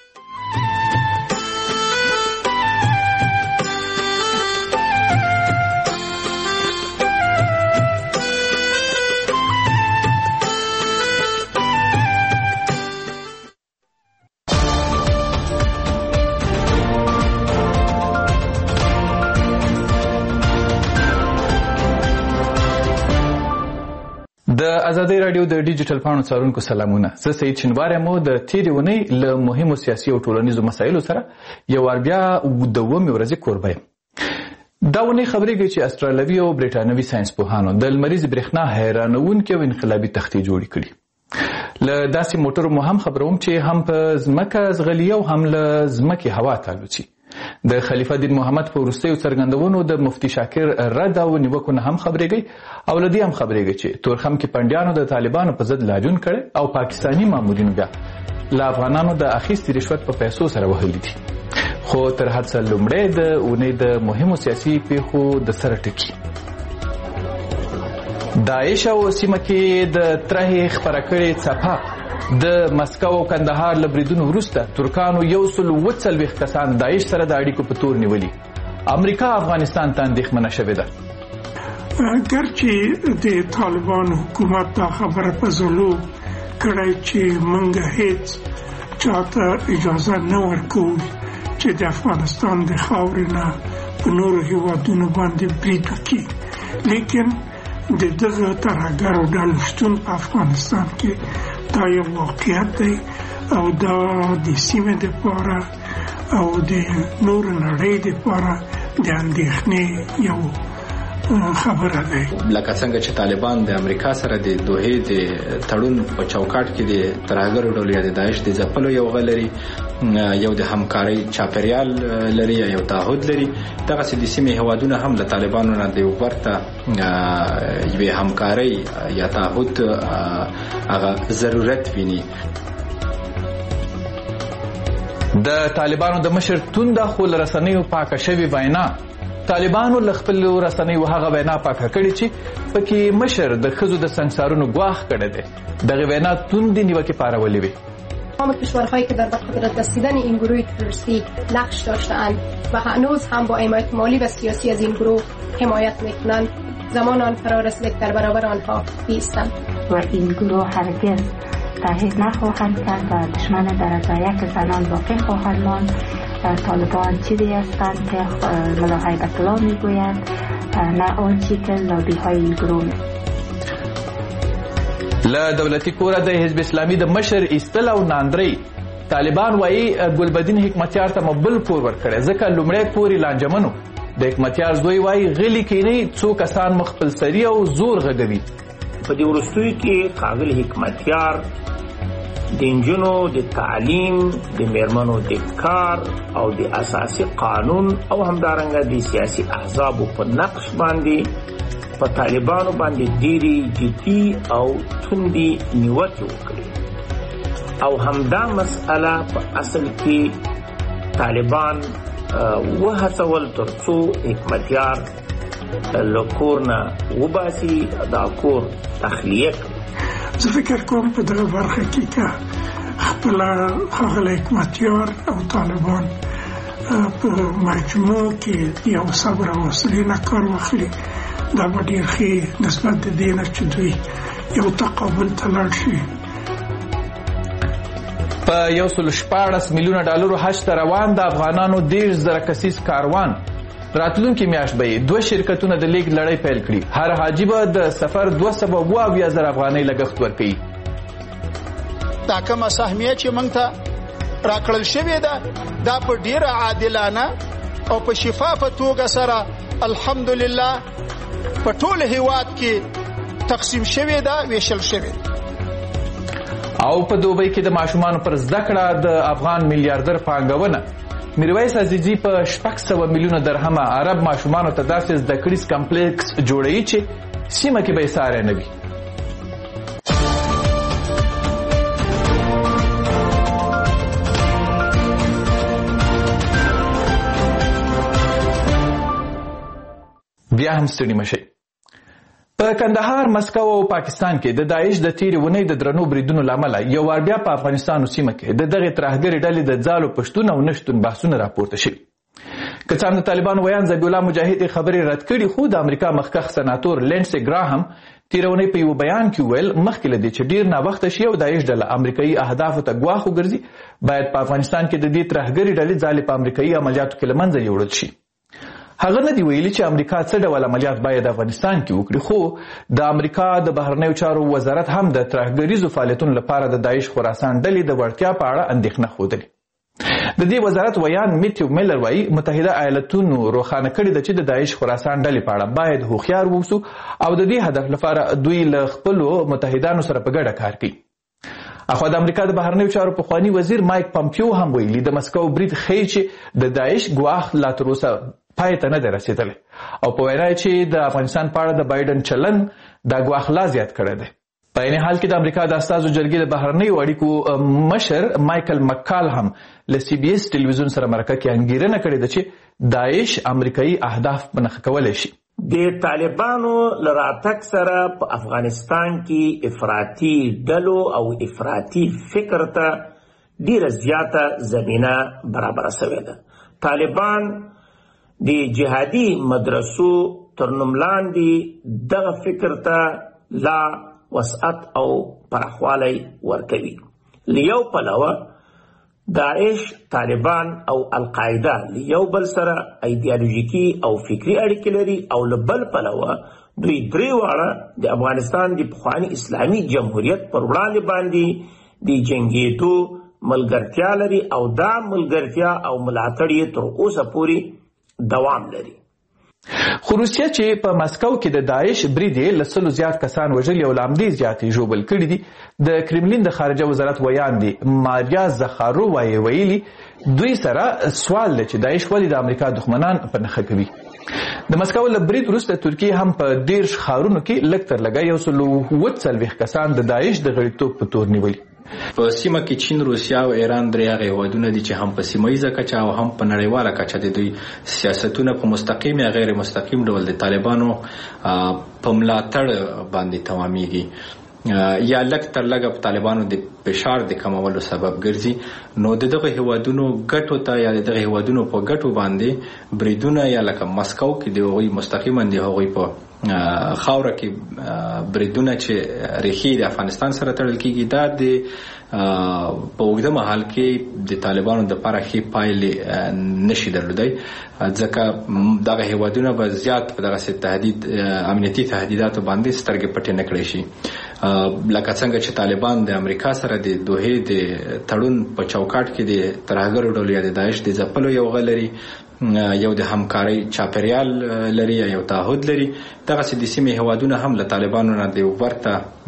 د ازادي رادیو د ډیجیټل پاڼو څارونکو سلامونه. زه سید شینواری مو د تیرې اونۍ له مهمو سیاسي او ټولنیزو مسایلو سره یو وار بیا د اوومې ورځې کوربه یم. دا اونۍ خبرېږي چې استرالیوي او برېټانوي ساینسپوهانو د لمریزې برېښنا حیرانوونکې او انقلابي تختې جوړې کړي. له داسې موټرو مو هم خبروم چې هم په ځمکه ځغلي او هم له ځمکې هوا ته الوځي. د خلیفه دین محمد په وروستیو څرګندونو د مفتي شاکر رد او نیوکو نه هم خبرېږي او له دې هم خبرېږي چې تورخم کې پنډیانو د طالبانو په ضد لاریون کړی او پاکستاني مامورینو بیا له افغانانو د اخیستې رشوت په پیسو سره وهلي دي. خو تر هر څه لومړی د اونۍ د مهمو سیاسي پیښو د سره ټکي. داعش او سیمه کې د ترهې خپره کړې څپه د مسکو او کندهار له بریدونو وروسته ترکانو 140 کسان داعش سره د اړیکو په تور نیولي. امریکا افغانستان ته اندېښمنه شوې ده. ګرچې د طالبان حکومت دا خبره په زلو کړی چې موږ هیڅ چاته اجازه نه ورکوو چې د افغانستان د خاورې نه په نورو هیوادونو باندې برید وکړي، لیکن د دغه ترهګرو ډلو شتون په افغانستان کې دا یو واقعیت دی او دا د سیمې دپاره او د نور نړۍ لپاره د اندېښنې یو خبره ده. لکه څنګه چې طالبان د امریکا سره د دوحې د تړون په چوکاټ کې د ترهګرو ډلو یا د داعش د ځپلو یو غلري یو د همکاري چاپیریال لري یو تعهد لري، دغه د سیمې هوادونه هم د طالبانو نه د ورته یوې همکاري یا تعهد هغه ضرورت ویني. د طالبانو د مشر تونده خو رسنیو پاکه شوی وینا طالبانو خپل رسنیو هغه وینا پاکه کړي چې پکې مشر د خزو د سنگسارونو گواخ کړي دي. دغه وینا توندی نیوکه پارولې وي. تمام کشورهایی که در قدرت رسیدن این گروه تروریستی نقش داشته‌اند و هنوز هم با حمایت مالی و سیاسی از این گروه حمایت می‌کنند زمان آن فرا رسید در برابر آنها بایستند و این گروه هرگز تحریک نخواهند کرد و دشمن درجه یک زنان باقی خواهند ماند. طالبان چیزی هستند که ملا هیبت الله میگوید، نه آنچه که لابی های این گروه. له دولتي کوره د حزب اسلامي د مشر ایستل او ناندري طالبان وایي ګلبدین حکمتیار ته مبل کور ورکړي ځکه لومړی کوري لانجمنو. د حکمتیار زوی وایي غلي کینی څو کسان مخفل سری او زور غږوي. په دې ورستوي کې ښاغلي حکمتیار د نجونو د تعلیم، د میرمنو د کار او د اساسي قانون او همدارنګه د سیاسي احزابو په نقش باندې په طالبانو باندې ډېرې جدي او توندې نیوکې وکړي او همدا مسئله په اصل کې طالبان وهڅول تر څو حکمتیار له کور نه وباسي، دا کور تخلیه کړي. زه فکر کوم په دغه برخه کې که خپله ښاغلی حکمتیار او طالبان په مجموع کې یو صبر او حوصلې نه کار واخلي، دا به ډېر ښه نسبت د دې نه چې دوی یو تقابل ته لاړ شي. په 114 میلیونه ډالرو حج ته روان د افغانانو 10,000 کسیز کاروان راتلونکي میاشت به دوه شرکتونه د لیګ لړۍ پیل کړي. هر حاجی به د سفر 200,000 افغانۍ لګښت ورکړي. دا کومه سهمیه چې موږ ته راکړل شوې ده دا په ډیره عادلانه او په شفافه توګه سره الحمدلله په ټول هیواد کې تقسیم شوې ده، ویشل شوې. او په دوبۍ کې د ماشومانو پر زده کړه د افغان میلیاردر پانګونه میرویس عزیزی په 600 میلیونه درهم عرب ماشومانو ته داسې زده کړیز کمپلیکس جوړوي چې سیمه کې به یې ساری نه وي. بیا هم ستړي مشئ. په کندهار، مسکو او پاکستان کې د داعش د تیرې ونې د درنو بریدونو لامل یو وار بیا په افغانستان او سیمه کې د دغه ترهګرې ډلې د ځالو پښتون او نشټون بحثونه راپورته شوي. که څه هم د طالبانو ویان ذبیح الله مجاهد خبرې رد کړي، خو د امریکا مخکښ سناتور لینډسي ګراهم تیرونې په یو بیان کې ویل مخکې له دې چې ډیر ناوخته شي او داعش ډله امریکایي اهدافو ته ګواښ وګرځي، باید په افغانستان کې د دې ترهګرې ډلې ځالې په امریکایي عملیاتو کې له منځه یوړل شي. هغه نه دی ویلي چې امریکا څه ډول عملیات باید افغانستان کې وکړي، خو د امریکا د بهرنیو چارو وزارت هم د ترهګریزو فعالیتونو لپاره د داعش خراسان ډلې د وړتیا په اړه اندېښنه ښودلې. د دې وزارت ویان میتیو میلر وایي متحده ایالتونو روښانه کړي ده چې د داعش خراسان ډلې په اړه باید هوښیار واوسو او د دې هدف لپاره دوی له خپلو متحدانو سره په ګډه کار کوي. اخوا د امریکا د بهرنیو چارو پخوانی وزیر مایک پامپیو هم ویلي د مسکو برید ښیي چې د داعش ګواښ لا تر اوسه پای ته نه دی رسېدلی او په وینا چې د افغانستان په اړه د بایډن چلن دا ګواښ لا زیات کړی دی. په عین حال کې د امریکا د استازو جرګې د بهرنیو اړیکو مشر مایکل مکال هم له سی بي اس ټلویزیون سره مرکه کې انګیرنه کړې ده چې داعش امریکایي اهداف په نښه کولی شي. د طالبانو له راتګ سره په افغانستان کې افراطي ډلو او افراطي فکر ته ډیره زیاته زمینه برابره شوې ده. طالبان د جهادي مدرسو تر نوم لاندې دغه فکر ته لا وسعت او پراخوالی ورکوي. لیو پلوه داعش، طالبان او القاعده لیو بل سره ایدیالوژیکي او فکری اړیکې لري او له بل پلوه دوی درې واړه د افغانستان د پخواني اسلامي جمهوریت پر وړاندې باندې د جنګېدو ملګرتیا لري او دا ملګرتیا او ملاتړ یې تر اوسه پورې دوام لري. خو روسیه چې په مسکو کې د داعش برید یې له 100 زیات کسان وژلي او له همدې زیاتې ژوبل کړي دي، د کرملین د خارجه وزارت ویاندې ماریا زخارووا یې ویلي دوی سره سوال دی چې داعش ولې د امریکا دښمنان په نښه کوي. د مسکو له برید وروسته ترکیه هم په 13 ښارونو کې لږ تر لږه 140 کسان د داعش د غړیتوب په تور نیولي. په سیمه کې چین، روسیا او ایران درې هغه هیوادونه دي چې هم په سیمایي کچه او هم په نړیواله کچه د دوی سیاستونه په مستقیم یا غیر مستقیم ډول د طالبانو په ملاتړ باندې تمامېږي یا لږ تر لږه په طالبانو د فشار د کمولو سبب ګرځي. نو دغه هیوادونو ګټو ته یا دغه هیوادونو په ګټو باندې بریدونه یا لکه مسکو کې د هغوی مستقیما د هغوی په خاوره کې بریدونه چې ریښې د افغانستان سره تړل کېږي، دا د په اوږده مهال کې د طالبانو دپاره ښې پایلې نشي درلودی، ځکه دغه هیوادونه به زیات په دغسې امنیتي تهدیداتو باندې سترګې پټې نه کړی شي. لکه څنګه چې طالبان د امریکا سره د دوحې د تړون په چوکاټ کې د ترهګرو ډلو یا د داعش د ځپلو یو غږ لري، یو د همکارۍ چاپیریال لري یا یو تعهد لري، دغسې د سیمې هیوادونه هم له طالبانو نه د ورته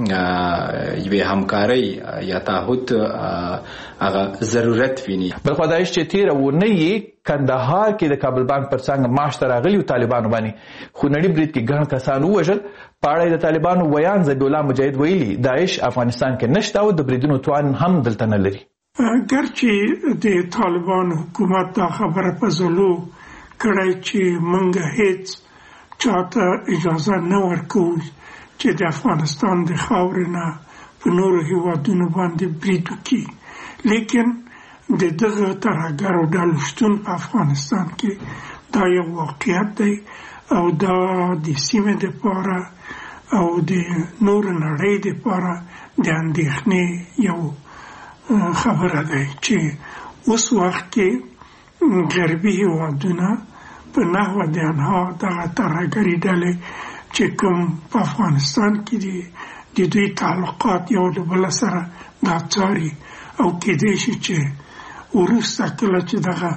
یوې همکارۍ یا تعهد هغه ضرورت ویني. بلخوا داعش چې تېره اونۍ یې کندهار کې د کابل بانک پر څنګ معاش ته راغلي طالبانو باندې خونړي برید کې ګڼ کسان ووژل. په اړه د طالبانو ویان ذبیح الله مجاهد ویلي داعش افغانستان کې نشته او د بریدونو توان هم دلته نه لري. ګرچې د طالبان حکومت دا خبره په زلو کړی چې موږ هیڅ چاته اجازه نه ورکوو چې د افغانستان د خاورې نه په نورو هیوادونو باندې برید وکړي، لیکن د دغه ترهګرو ډلو شتون په افغانستان کې دا یو واقعیت دی او دا د سیمې دپاره او د نورو نړۍ دپاره د اندېښنې یو خبره ده چې اوس وخت کې غربي هیوادونه په نحو د انها دغه ترهګري ډلې چې کوم په افغانستان کې دي د دوی تعلقات یو له بل سره دا څاري او کېدای شي چې وروسته کله چې دغه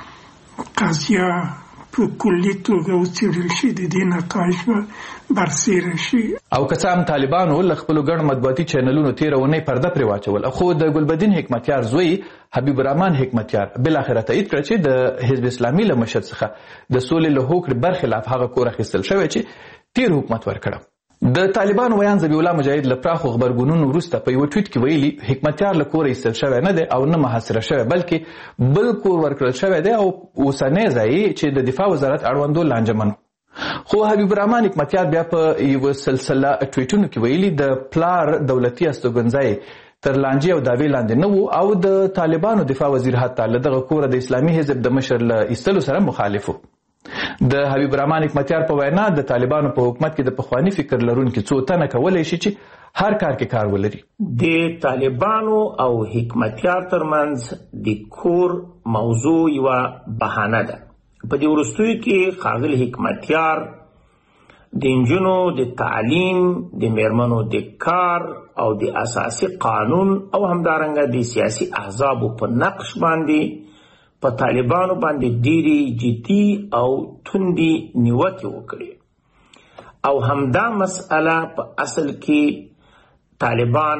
قضیه په کلي توګه وڅېړل شي د دې نتایج به برسېره شي. او که څه هم طالبانو له خپلو ګڼو مطبوعاتي چینلونو تېره اونۍ پرده پرې واچول، خو د ګلبدین حکمتیار زوی حبیب الرحمن حکمتیار بالاخره تایید کړه چې د حزب اسلامي له مشر څخه د سولې له هوکړې برخلاف هغه کور اخیستل شوی چې تېر حکومت ورکړه. د طالبانو ویان ذبیح الله مجاهد له پراخو خبرګونونو وروسته په یوه ټویټ کې ویلي حکمتیار له کوره ایستل شوی نه دی او نه محاصره شوی، بلکې بل کور ورکړل شوی دی او اوسنی ځای چې د دفاع وزارت اړوندو لانجمن. خو حبیب الرحمن حکمتیار بیا په یوه سلسله ټویټونو کې ویلي د پلار دولتي استوګنځای تر لانجې او دعوې لاندې نه و او د طالبانو دفاع وزیر حتی له دغه کوره د اسلامي حزب د مشر له ایستلو سره مخالف و. د حبیب الرحمن حکمتیار په وینا د طالبانو په حکومت کې د پخواني فکر لرونکي څو تنه کولی شي چې هر کار کې کار ولري. د طالبانو او حکمتیار ترمنځ د کور موضوع یوه بهانه ده. په دې وروستیو کې ښاغلي حکمتیار د نجونو د تعلیم، د میرمنو د کار او د اساسي قانون او همدارنګه د سیاسي احزابو په نقش باندې په طالبانو باندې ډېرې جدي او توندې نیوکې وکړې او همدا مسئله په اصل کې طالبان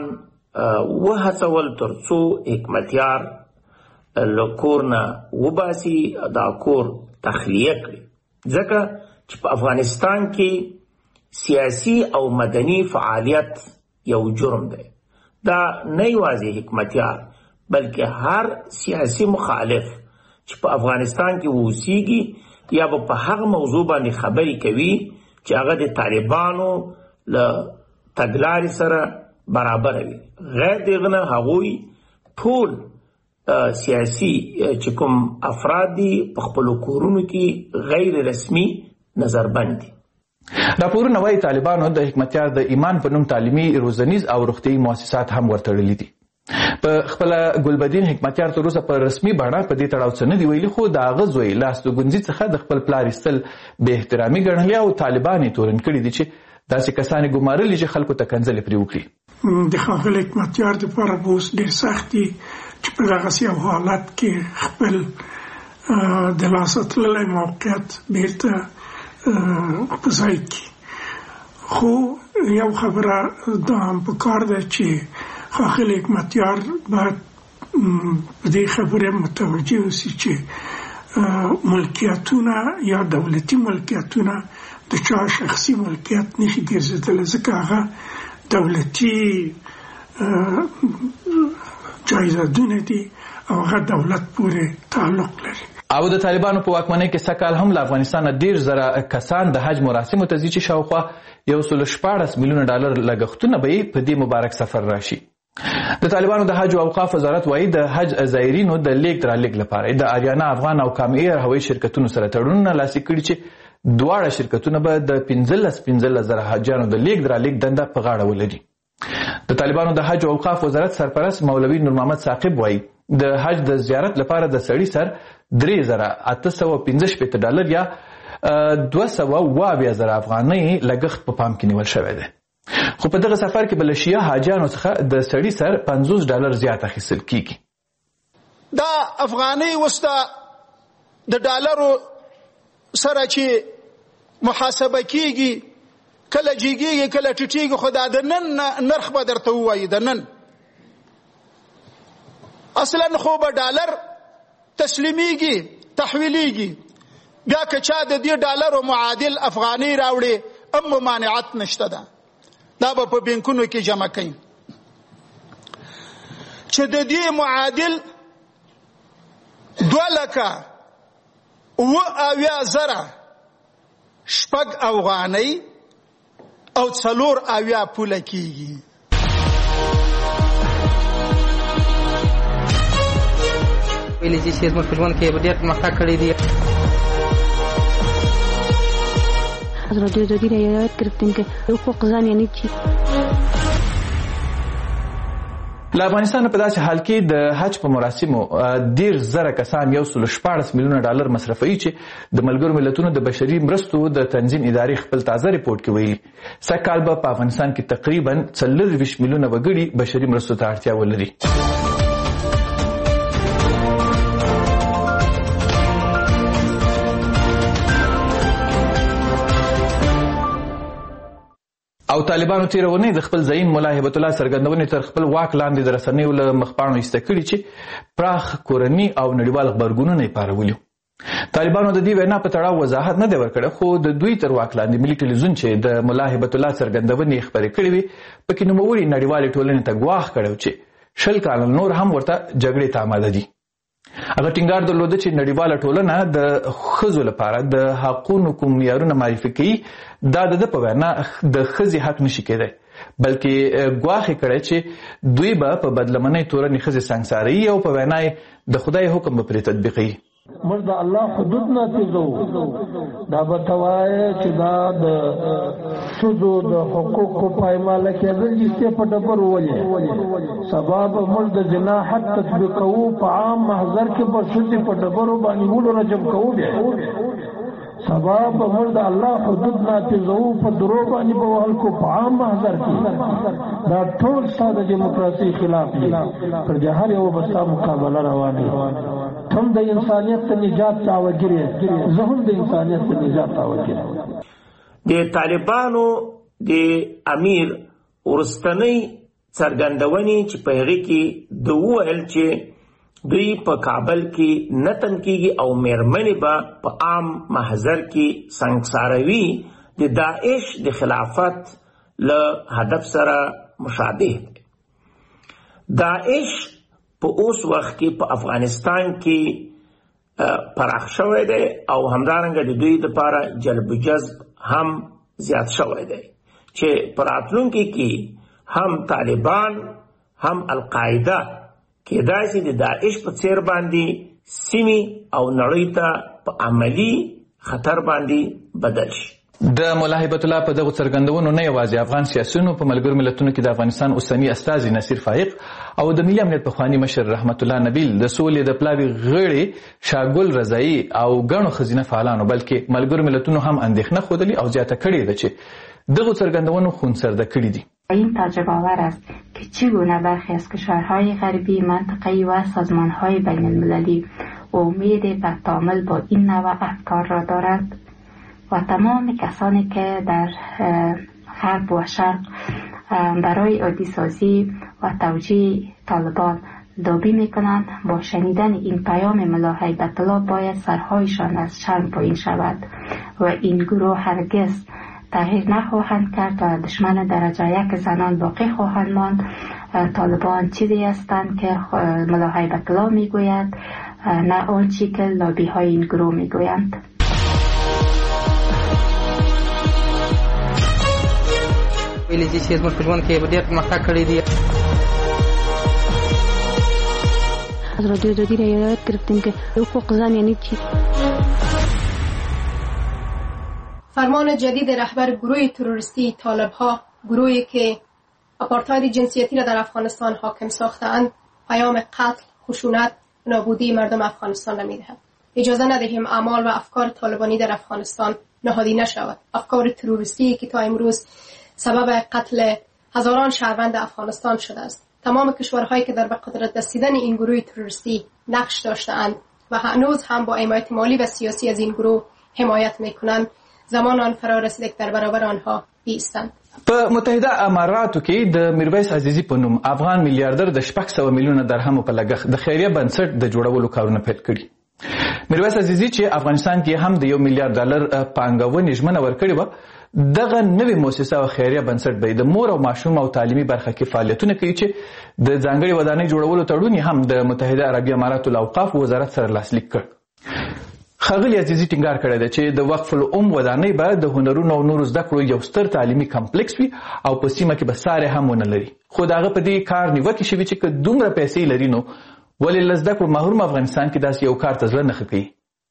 وهڅول تر څو حکمتیار له کور نه وباسي، دا کور تخلیه کړي، ځکه چې په افغانستان کې سیاسي او مدني فعالیت یو جرم دی. دا نه یوازې حکمتیار بلکې هر سیاسي مخالف چې په افغانستان کې اوسیږي یا به په هغه موضوع باندې خبرې کوي چې هغه د طالبانو له تګلارې سره برابر وي. غیر دغه نه هغوی ټول سیاسي چې کوم افراد دي په خپلو کورونو کې غیر رسمي نظربند دي. راپورونه وایي طالبانو د حکمتیار د ایمان په نوم تعلیمي، روزنیز او روغتیایي مؤسسات هم ورتړلي دي. په خپله ګلبدین حکمتیار تر اوسه په رسمي بڼه په دې تړاو څه نه دي ویلي، خو د هغه زوی له استوګنځي څخه د خپل پلار ایستل بې احترامي ګڼلې او طالبان یې تورن کړي دي چې داسې کسان یې ګمارلي چې خلکو ته کنځلې پرې وکړي. د ښاغلي حکمتیار دپاره به اوس ډېر سخت دي چې په دغسې یو حالت کې خپل د لاسه تللی موقعیت بیرته په ځای کړي. خو یو خبره دا هم پکار ده چې ښاغلی حکمتیار باید په دې خبره متوجه اوسي چې ملکیتونه یا دولتي ملکیتونه د چا شخصي ملکیت نشي ګرځېدلی، ځکه هغه دولتي جایدادونه دي او هغه دولت پورې تعلق لري. او د طالبانو په واکمنۍ کې سږکال هم له افغانستانه 10,000 کسان د حج مراسمو ته ځي چې شاوخوا 114 میلیونه ډالر لګښتونه به په دې مبارک سفر راشي. د طالبانو د حج او اوقاف وزارت وایي د حج زایرینو د لیږد رالېږد لپاره د آریانا افغان او کام ایر هوایي شرکتونو سره تړونونه لاسلیک کړي چې دواړه شرکتونه به د 15,000 حاجیانو د لیږد رالېږد دنده په غاړه ولري. د طالبانو د حج او اوقاف وزارت سرپرست مولوي نور محمد ثاقب وایي د حج د زیارت لپاره د سړي سر 3,815 ډالر یا 220,000 افغانۍ لګښت په پام کې نیول شوی دی. خو په دغه سفر کې بل شیعه حاجیانو څخه د سړي سر 50 ډالر زیات اخیستل کیږي. دا افغانۍ وسته د ډالرو سره چې محاسبه کیږي کله جیږي کله ټیټیږي، خو دا د نن نرخ به درته ووایي د نن. اصلا خو به ډالر تسلیمیږي تحویلیږي، بیا که چا د دې ډالرو معادل افغانۍ راوړي هم ممانعت نشته ده، دا به په بینکونو کې جمع کوي چې د دې معادل 2,70,000 شپږ افغانۍ او 4 پوله کیږي. ویلې چې زموږ په ژوند کې ډېر پرمختګ کړی دی. حضرت جدی رعایت کرتے ہیں کہ حقوق ځان یعنی چی. له افغانستان په داسې حال کې د حج په مراسمو 10,000 کسان 114 میلیونه ډالر مصرفوي چې د ملګرو ملتونو د بشري مرستو د تنظیم ادارې خپل تازه ریپورت کې ویلي سږکال به په افغانستان کې تقریبا 24 میلیونه وګړي بشري مرستو ته اړتیا ولري. او طالبانو تیر ونی د خپل زعیم مولا هیبت الله څرګندونې تر خپل واک لاندې د رسنیو له مخپاڼو ایسته کړي چې پراخ کورني او نړیوال خبرګونونه یې پارولي. طالبانو د دې وینا په تړاو وضاحت نه دی ورکړی، خو د دوی تر واک لاندې ملي ټلویزیون چې د مولا هیبت الله څرګندونې خبرې کړې وي پکې نوموړي نړیوالې ټولنې ته ګواښ کړی چې 20 کاله نور هم ورته جګړې ته آماده دي. هغه ټینګار درلوده چې نړیواله ټولنه د ښځو لپاره د حقونو کوم معیارونه معرفي کوي دا د په وینا د ښځې حق نشي کېدی، بلکې ګواښ یې کړی چې دوی به په بدلمنۍ تورنې ښځې سنګساروي او په وینا یې د خدای حکم به پرې تطبیقوي. موږ د الله حدود نه تیزو، دا به ته وایې چې دا د ښځو د حقوقو پایماله کېدل چې په ډبرو ولې سبا به موږ د زنا حد تطبیقوو، په عام محضر کې به ښځې په ډبرو باندې ولو رجم کوو، بیا سبا به موږ د الله حدود نه تیزو، په درو باندې به وهل کو په عام محضر کې. دا ټول ستا د ډیموکراسۍ خلاف دي، پر دې هر یو به ستا مقابله روانه. هم د انسانیت ته نجات تاوګری، زه هم د انسانیت ته نجات تاوګری. د طالبانو د امیر ورستنی څرګندونې چې په هغه کې د وویل چې دوی په کابل کې نتن کېږي او میرمنې به په عام محضر کې سنګساروي د داعش د خلافت له هدف سره مشابه دی. داعش په اوس وخت کې په افغانستان کې پراخ شوی دی او همدارنګه د دوی لپاره جلب جذب هم زیات شوی دی چې په راتلونکي کې هم طالبان هم القاعده کېدای شي د داعش په څیر باندې سیمې او نړۍ ته په عملی خطر باندې بدل شي. د مولا هیبت الله په دغه څرګندونو نه یوازې افغان سیاسیونو په ملګرو ملتونو کې د افغانستان اوسنی استازي نصیر فائق او د ملي امنیت پخوانی مشر رحمت الله نبیل د سولې د پلاوي غړي شاګل رضایی او ګڼو ښځینه فعالانو بلکې ملګرو ملتونو هم اندېښنه ښودلې او زیاته کړې ده چې دغه څرګندونو خونسرده کړې دي. این تعجب آور است که چگونه برخی از کشورهای غربی، منطقه‌ای و سازمانهای بین المللی امید به تعامل با این نوع افکار را دارند و تمام کسانی که در غرب و شرق برای عادی سازی و توجیه طالبان لابی میکنند، با شنیدن این پیام ملا هیبت الله باید سرهایشان از شرم پایین شود و این گروه هرگز تغییر نخواهند کرد و دشمن درجه یک زنان باقی خواهند ماند. طالبان چیزی هستند که ملا هیبت الله میگوید، نه آنچه که لابی های این گروه میگویند. ویلي چې زموږ په ژوند کې ډېر پرمختګ کړی دی. از رادیو دادی را یاد گرفتیم که حقوق زن یعنی چی؟ فرمان جدید رهبر گروه تروریستی طالب‌ها، گروهی که آپارتاید جنسیتی را در افغانستان حاکم ساختند، پیام قتل، خشونت، نابودی مردم افغانستان را می‌دهد. اجازه ندهیم اعمال و افکار طالبانی در افغانستان نهادی نشود. افکار تروریستی که تا امروز سبب قتل هزاران شهروند افغانستان شده است. تمام کشورهایی که در به قدرت رسیدن این گروه تروریستی نقش داشته‌اند و هنوز هم با حمایت مالی و سیاسی از این گروه حمایت می‌کنند، زمان آن فرا رسیده که در برابر آنها ایستند. په متحده اماراتو کې د میرویس عزیزی په نوم افغان میلیاردر د 600 میلیونه درهم په لګښت د خیریه بنسټ د جوړولو کارونه پیل کړي. میرویس عزیزی چې افغانستان کې هم د 1 میلیارډ ډالر پانګونې ژمنه ورکړې و، دغه نوې مؤسسه او خیریه بنسټ به د مور او ماشوم او تعلیمي برخه کې فعالیتونه کوي چې د ځانګړي ودانۍ جوړولو تړون هم د متحده عربي اماراتو له اوقاف وزارت سره لاسلیک کړ. ښاغلي عزیزي ټینګار کړی دی چې د وقف العم ودانۍ به د هنرونو او نورو زده کړو یو ستر تعلیمي کمپلیکس وي او په سیمه کې به سارې هم ونه لري. خو د هغه په دې کار نیوکې شوي چې که دومره پیسې لري نو ولې له زده کړو محروم افغانستان کې داسې یو کار ته زړه نه ښه کوي.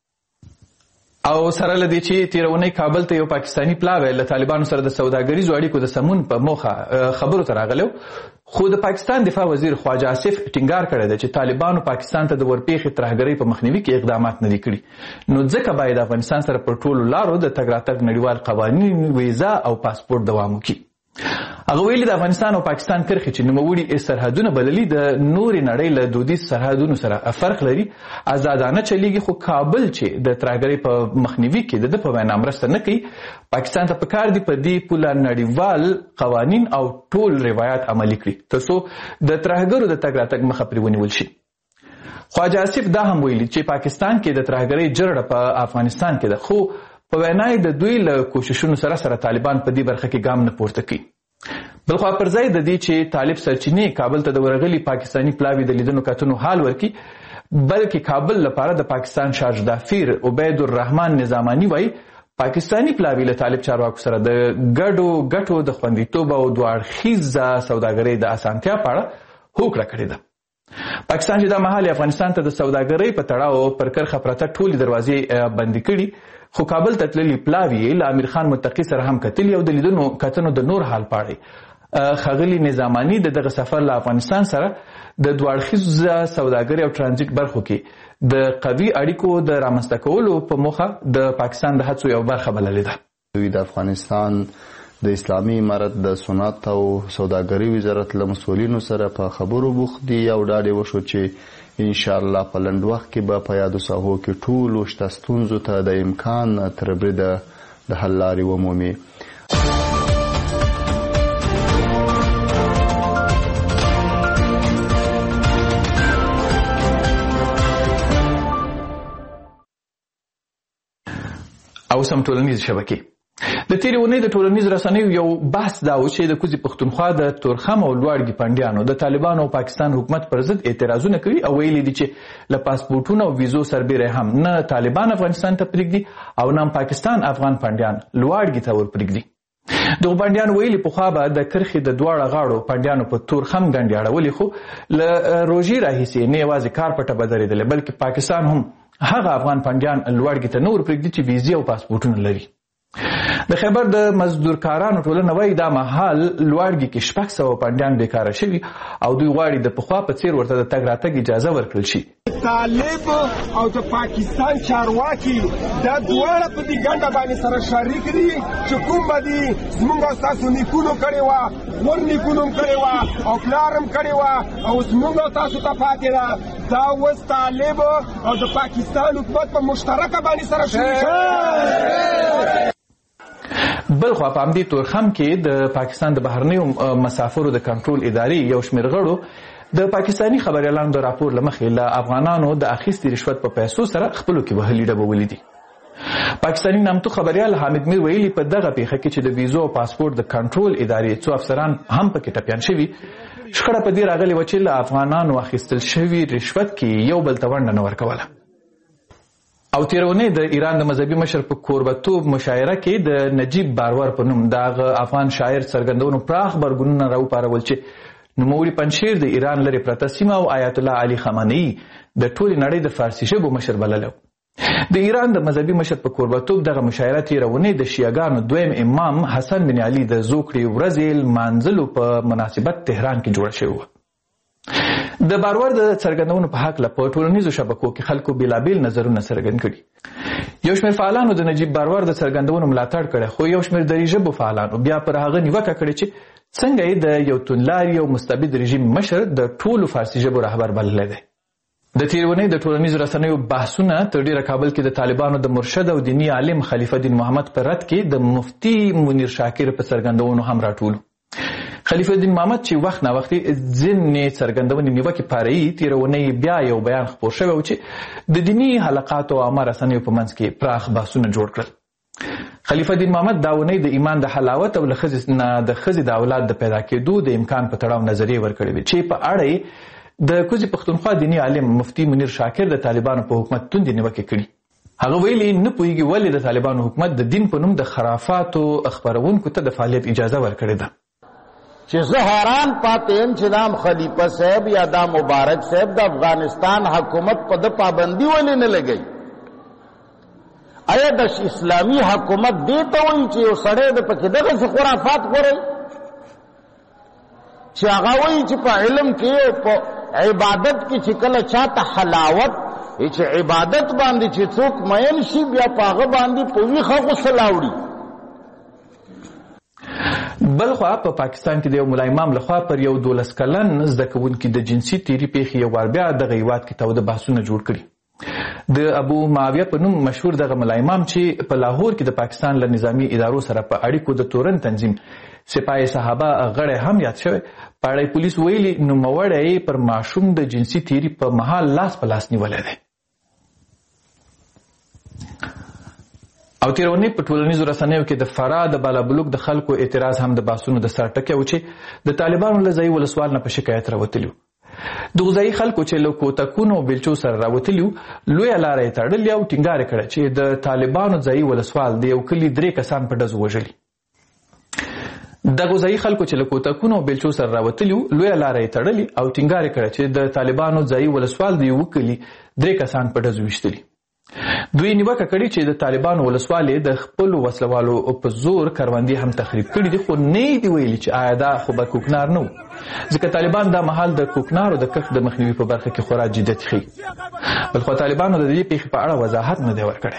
او سره له دې چې تېره اونۍ کابل ته یو پاکستاني پلاوی له طالبانو سره د سوداګریزو اړیکو د سمون په موخه خبرو ته راغلی، خو د پاکستان دفاع وزیر خواجه آصف ټینګار کړی دی چې طالبانو پاکستان ته د ورپېښې ترهګرۍ په مخنیوي کې اقدامات نه دي کړي، نو ځکه باید افغانستان سره پر ټولو لارو د تګ راتګ نړیوال قوانین، ویزا او پاسپورت دوام وکړي. هغه ویلي د افغانستان او پاکستان کرښې چې نوموړي سرحدونه بللي د نورې نړۍ له دودیز سرحدونو سره فرق لري، ازادانه چلیږي، خو کابل چې د ترهګرۍ په مخنیوي کې د ده په وینا مرسته نه کوي، پاکستان ته پکار دي په دې پوله نړیوال قوانین او ټول روایات عملي کړي ترڅو د ترهګرو د تګ راتګ مخه پرې ونیول شي. خواجه آصف دا هم ویلي چې پاکستان کې د ترهګرۍ جرړه په افغانستان کې ده، خو په وینا یې د دوی له کوششونو سره طالبان په دې برخه کې ګام نه پورته کوي. بلخوا پر ځای د دې چې طالب سرچینې کابل ته د ورغلي پاکستاني پلاوي د لیدنو کتنو حال ورکړي، بلکې کابل لپاره د پاکستان شارج دافیر عبید الرحمن نظامانی وایي پاکستاني پلاوي له طالب چارواکو سره د ګډو ګټو د خوندیتوب او دوه اړخیزه سوداګرۍ د اسانتیا په اړه هوکړه کړې ده. پاکستان چې دا مهال افغانستان ته د سوداګرۍ په تړاو پر کرښه پرته ټولې دروازې بندې کړي، خو کابل ته تللي پلاوي له امیر خان متقي سره هم کتلي او د لیدنو کتنو د نور حال پاړي. ښاغلي نظامانی د دغه سفر له افغانستان سره د دوه اړخیزه سوداګرۍ او ترانزیت برخو کې د قوي اړیکو د رامنځته کولو په موخه د پاکستان د هڅو یو برخه بللې ده. دوی د افغانستان د اسلامي امارت د صنعت او سوداګرۍ وزارت له مسؤلینو سره په خبرو بوخت دي او ډاډ یې وشو چې ان شاء الله په لنډ وخت کې به په یادو ساحو کې ټولو شته ستونزو ته د امکان تر بریده د حل لارې ومومي. او سم ټولنیز شبکې د تیرې اونۍ د ټولنیز رسنیو یو بحث دا و چې د کوزي پښتونخوا د تورخم او لوړګي پنډیانو د طالبانو او پاکستان حکومت پر ضد اعتراضونه کوي او ویلي دي چې له پاسپورټونو او ویزو سربیره هم نه طالبان افغانستان ته پرېږدي او نه پاکستان افغان پنډیان لوړګي ته ور پرېږدي. دغه پنډیان ویلي پخوا به د کرښې د دواړه غاړو پنډیانو په تورخم ګنډې اړولې، خو له روژې راهیسې نه یوازې کار پټه به درېدلې بلکې پاکستان هم هغه افغان پنډیان لوړګي ته نه ور پرېږدي چې ویزې او پاسپورټونه لري. د خیبر د مزدورکارانو ټولنه وایي دا مهال لوړګي کې 600 پنډیان بیکاره شوي او دوی غواړي د پخوا په څیر ورته د تګ راتګ اجازه ورکړل شي. طالب او د پاکستان چارواکي دا دواړه په دې ګنده باندې سره شریک دي چې کوم باندې زموږ تاسو نیکونو کړي وا ور نیکونو کړي وا او پلارم کړي وا او زموږ تاسو ته پاتې ده دا وس طالب او د پاکستان حکومت په مشترکه باندې سره شریک. بل خو په همدې تورخم کې د پاکستان د بهرنیو مسافرو د کنټرول ادارې یو شمېر غړو د پاکستانی خبريالانو د راپور لمخې له افغانانو د اخیستي رشوت په پیسو سره خپلو کې وهلي ډبه ولیدي. پاکستانی نامتو خبريال حامد میر ویلي په دغه پیښه کې چې د ویزو او پاسپورت د کنټرول ادارې څو افسران هم پکې ټپیان شوي، شخړه په دې راغلې و چې له افغانانو اخیستل شوي رشوت کې یو بل ته ونډه نه ورکوله. او تیرونه د ایران د مذهبي مشر په کوربتوب مشاعره کې د نجیب بارور په نوم دغه افغان شاعر څرګندونو پراخ برګونونه راوپارول چې نوموړي پنځیر د ایران لري پرته سیمه او آیت الله علي خامنه‌ای د ټولې نړۍ د فارسی ژبو مشر بللو. د ایران د مذهبي مشر په کوربتوب دغه مشاعره تیرونه د شیعاګانو دویم امام حسن بن علي د زوکړې ورځې لمانځلو په مناسبت تهران کې جوړ شوی و. د بارور د څرګندونو په حق له په ټولنیزو شبکو کې خلکو بیلابیل نظرونه څرګند کړي. یو شمېر فعالانو د نجیب بارور د څرګندونو ملاتړ کړی، خو یو شمېر دري ژبو فعالانو بیا پر هغه نیوکه کړې چې څنګه یې د یو توندلاري او مستبد رژیم مشر د ټولو فارسي ژبو رهبر بللی دی. د تیرونې د ټولنیزو رسنیو بحثونه تر ډیره کابل کې د طالبانو د مرشد او دینی عالم خلیفه الدین محمد پر رد کې د مفتی منیر شاکر په څرګندونو هم راټول. خلیفه الدین محمد چې وخت نا وختي ځینې څرګندونې نیوکې پارهیي تیرونې بیا یو بیان خپور شوی و چې د دینی حلقاتو او عامه رسنیو په منځ کې پراخ بحثونه جوړ کړل. خلیفه الدین محمد دا ونې د ایمان د حلاوت او د ښځې د اولاد د پیدا کېدو د امکان په تړاو نظریې ورکړې وې چې په اړه د کوزي پښتونخوا دینی عالم مفتی منیر شاکر د طالبانو په حکومت توندې نیوکې کړي. هغه ویلي نه پوهیږي ولې د طالبانو حکومت د دین په نوم د خرافاتو خپرونکو ته د فعالیت اجازه ورکړې ده. چې زه حیران پاتې یم چې دا خلیفه صاحب یا دا مبارک صاحب د افغانستان حکومت په د پابندي ولې نه لګوي. آیا د اسلامي حکومت دې ته وایي چې یو سړی د پکې دغسې خرافات غواړي چې هغه وایي چې په علم کې او په عبادت کې چې کله چاته حلاوت چې عبادت باندې چې څوک مین شي بیا په هغه باندې په ویښه غسل اوړي. بلخوا په پاکستان کې د یو ملا امام لخوا پر یو 12 کلن زده کوونکي د جنسي تیري پیښې یو وار بیا دغه هیواد کې تاوده بحثونه جوړ کړي. د ابو معاویه په نوم مشهور دغه ملا امام چې په لاهور کې د پاکستان له نظامی ادارو سره په اړیکو د تورن تنظیم سپاه صحابه غړی هم یاد شوی، په اړه پولیس ویلي نوموړی پر ماشوم د جنسي تیري په مهال لاس په لاس نیولی دی. او تیرونې په ټولنیزو رسنیو کې د فراه د بالابلوک د خلکو اعتراض هم د بحثونو د سر ټکی و چې د طالبانو له ځایي ولسوال نه په شکایت راوتلي وو. د ځایي خلکو چې له کوتکونو او بیلچو سره راوتلي وو لویه لاره یې تړلې او ټینګار یې کړی چې د طالبانو ځایي ولسوال د یو کلي 3 کسان په ډزو وژلي. دغه ځایي خلکو چې له کوتکونو او بیلچو سره راوتلي وو لویه لاره یې تړلې او ټینګار یې کړی چې د طالبانو ځایي ولسوال د یو کلي 3 کسان په ډزو ویشتلي. دوی نیوکه کړې چې د طالبانو ولسوال د خپلو وسلوالو په زور کروندې هم تخریب کړي دي، خو نه دی ویلي چې آیا دا خو به کوکنار نه و، ځکه طالبان دا مهال د کوکنار او د کښت د مخنیوي په برخه کې خورا جدیت ښیي. بلخو طالبانو د دې پیښې په اړه وضاحت نه دی ورکړی.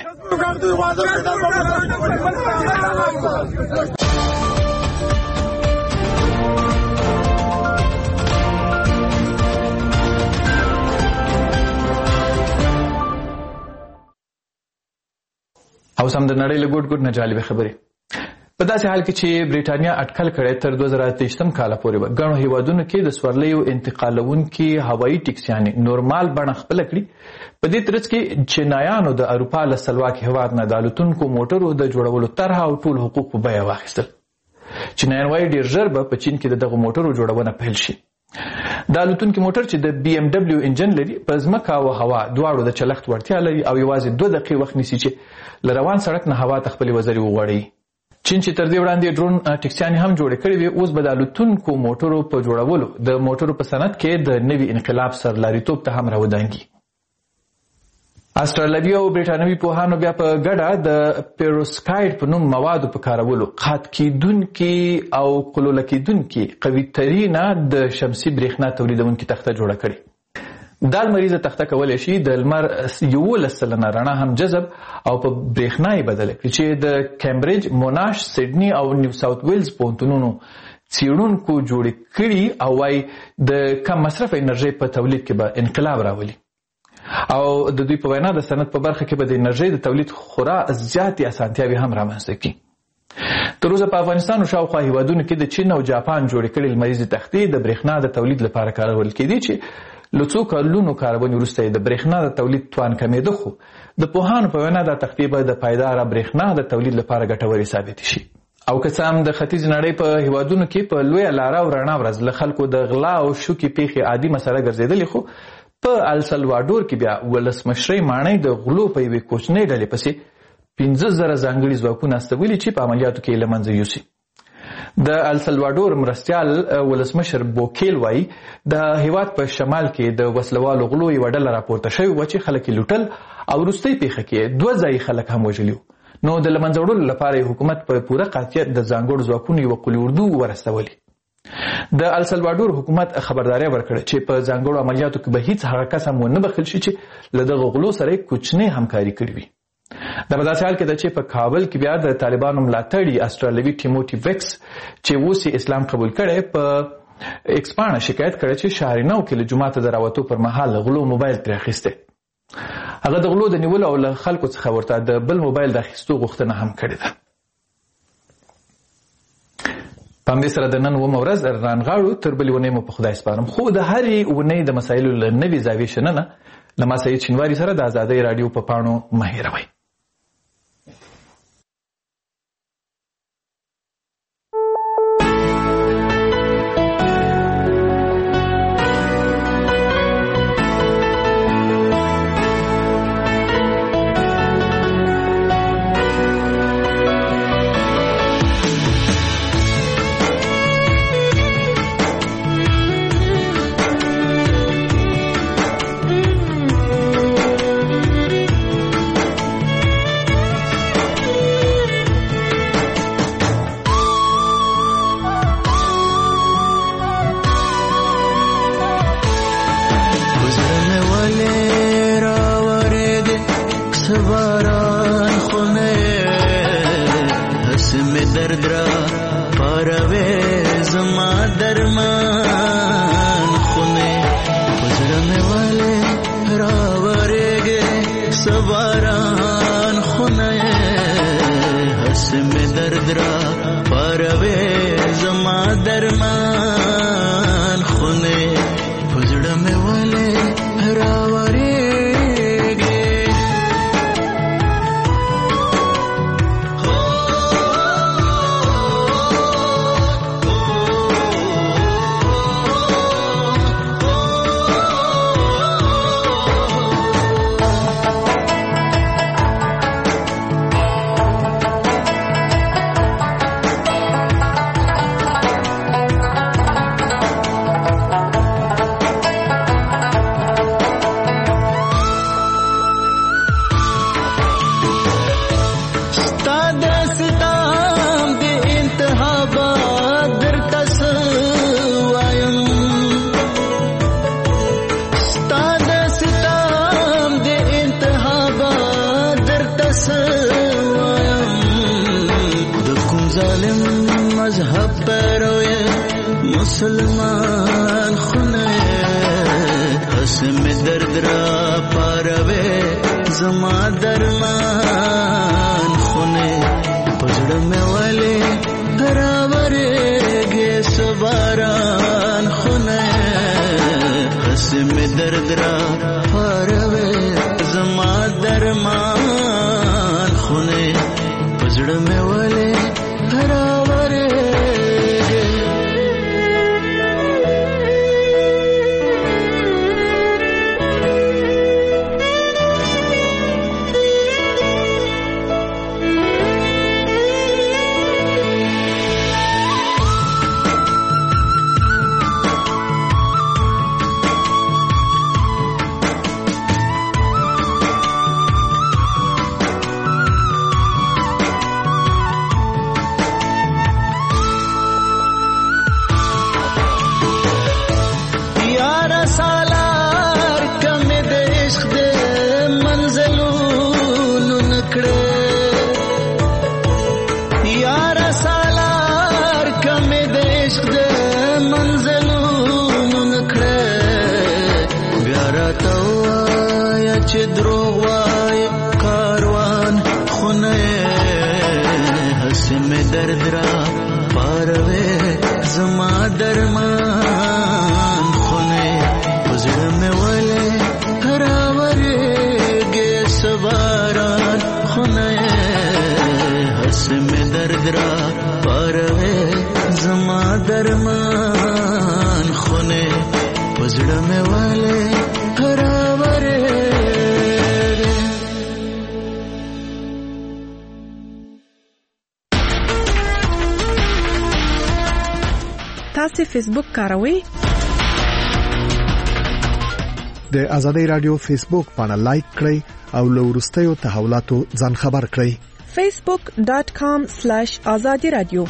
او سم د نړۍ له ګوټ ګوټ نه جالبه خبرې. په داسې حال کې چې برېټانیا اټکل کړی تر 2023 کال پورې به ګڼو هیوادونو کې د سورلیو انتقالونکي هوایي ټیکسیانې نورمال بڼه خپله کړي، په دې ترڅ کې چینایانو د اروپا له سلواکي هیواد نه د الوتونکو موټرو د جوړولو طرحه او ټول حقوق په بیه واخیستل. چینایان وایي ډېر ژر به په چین کې د دغو موټرو جوړونه پیل شي. د الوتونکي موټر چې د BMW انجن لري په ځمکه او هوا دواړو د چلښت وړتیا لري او یوازې 2 دقیقې وخت نیسي چې له روان سړک نه هوا ته خپلې وزرې وغوړوي. چین چې تر دې وړاندې ډرون ټیکسیانې هم جوړې کړې وې، اوس به د الوتونکو موټرو په جوړولو د موټرو په صنعت کې د نوي انقلاب سرلاریتوب ته هم راودانګي. استرالوي او برټانوي پوهانو بیا په ګډه د پیروسکایډ په نوم موادو په کارولو قات کیدونکي او قلوله کیدونکي قوي ترینه د شمسي برېښنا تولیدونکي تخته جوړه کړې. دا لمریزه تخته کولی شي د لمر 11% رڼا هم جذب او په برېښنا یې بدله کړي چې د کیمبرج، موناش، سیډني او نیو ساوث ویلز پوهنتونونو څېړونکو جوړې کړي او وايي د کم مصرف انرژۍ په تولید کې به انقلاب راولي او د دوی په وینا د صنعت په برخه کې به د انرژۍ د تولید خورا زیاتې اسانتیاوې هم رامنځته کړي. تر اوسه په افغانستان او شاوخوا هیوادونو کې د چین او جاپان جوړې کړي لمریزې تختې د برېښنا د تولید لپاره کارول کېدي چې له څو کلونو کارونې وروسته د برېښنا د تولید توان کمېده، خو د پوهانو په وینا دا تختې به د پایداره برېښنا د تولید لپاره ګټورې ثابتې شي. او که څه هم د ختیځ نړۍ په هیوادونو کې په لویه لاره او رڼا ورځ له خلکو د غلا او شوکې پیښې عادي مسله ګرځېدلې، خو په السلواډور کې بیا ولسمشرۍ ماڼۍ د غلو په یوې کوچنۍ ډلې پسې 15,000 ځانګړي ځواکونه استولي چې په عملیاتو کې له منځه یوسي. د السلواډور مرستیال ولسمشر بوکیل وایي د هیواد په شمال کې د وسلوالو غلو یوه ډله راپورته شوې وه چې خلک یې لوټل او وروستۍ پیښه کې 2 ځایي خلک هم وژلي وو. نو د له منځه وړلو لپاره یې حکومت په پوره قاطعیت د ځانګړو ځواکونو یوه قلي اردو ورستولې. د السلواډور حکومت خبرداري ورکړه چې په ځانګړو عملیاتو کې به هیڅ هغه کس هم ونه بخښل شي چې له دغه غلو سره کوچنۍ همکاري کړې وي. دا په داسې حال کې ده چې په کابل کې بیا د طالبانو ملاتړي استرالیوي ټیموټي ویکس چې اوس یې اسلام قبول کړی په ایکس پاڼه شکایت کړی چې شهرینو کې له جوماته د راوتو پر مهال غلو موبایل ترې اخیستی. هغه د غلو د نیولو او له خلکو څخه ورته د بل موبایل د اخیستو غوښتنه هم کړې ده. په همدې سره د نن اومه ورځ رانغاړو، تر بلې اونۍ مو په خدای سپارم. خو د هرې اونۍ د مسایلو له نوې زاویې شننه له ما سعید شینواري سره د ازادۍ راډیو په پاڼو مه هېروئ. مسلمان خونه حسم درد را پاروے زما درمان خونه پزړه مې ولې راورېږي سباران خونه حسم درد را پاروے زما درمان خونه پزړه مې ولې چې دروغ وای کاروان خونه هسې مې درد را پاروي زما درمان خونه پزړه مې ولې راورېږي سباران خونه هسې مې درد را پاروي زما درمان خونه پزړه مې ولې تاسو فیسبوک کاروئ؟ د آزادۍ رادیو فیسبوک باندې لایک کړئ او له وروستیو تحولاتو ځان خبر کړئ. facebook.com/azadi radio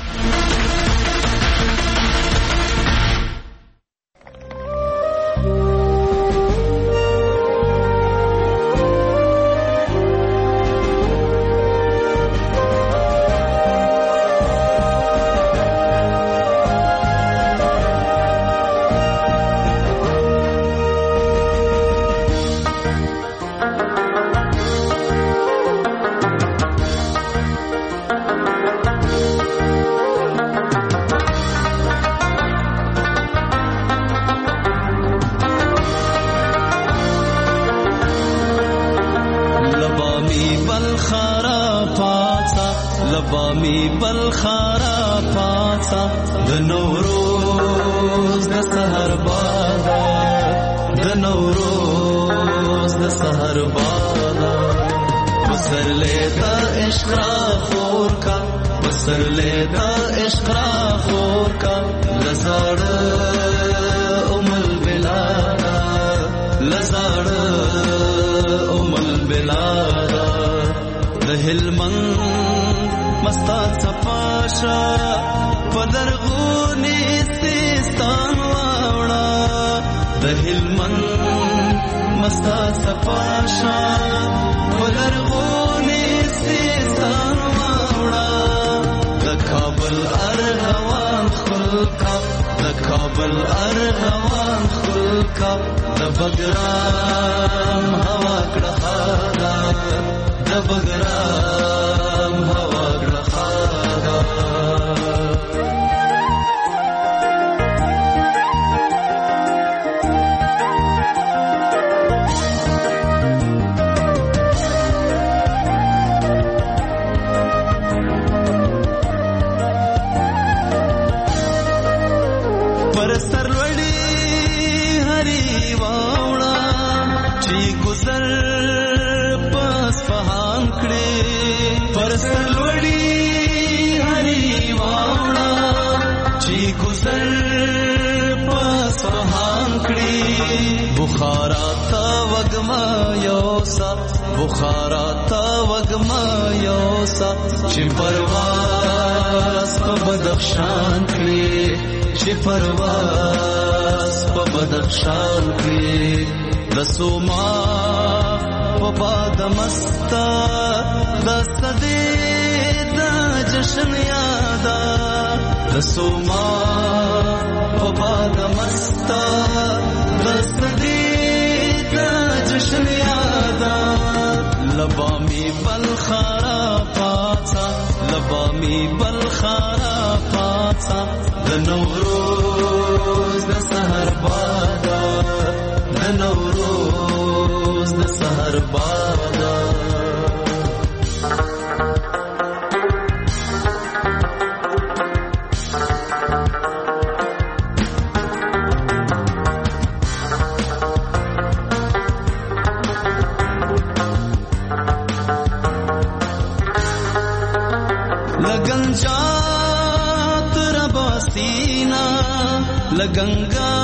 لگنگا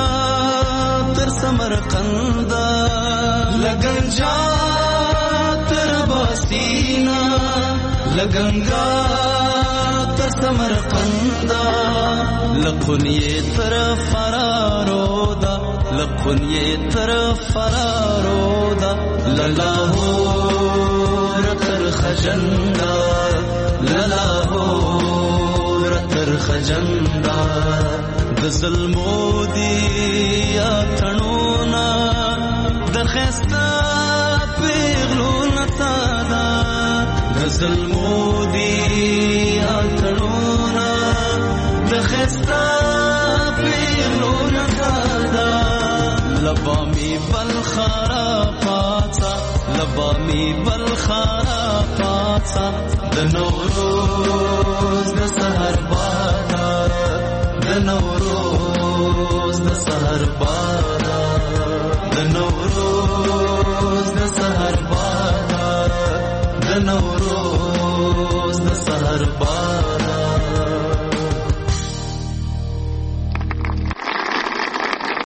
تر سمرقند لگنجا تر باسینا لگنگا تر سمرقند لقنیه تر فرارودا لقنیه تر فرارودا للاهور تر خجندا للاهور تر خجندا د ظلمو دی یا تنونا د خستا په ظلمو دی اتړونا د خستا پیرونه دادا لبامي بل خرافاتا لبامي بل خرافاتا د نوروز د سحر بادا د نوروز د سحر بادا د نوروز د سحر بادا د نوروز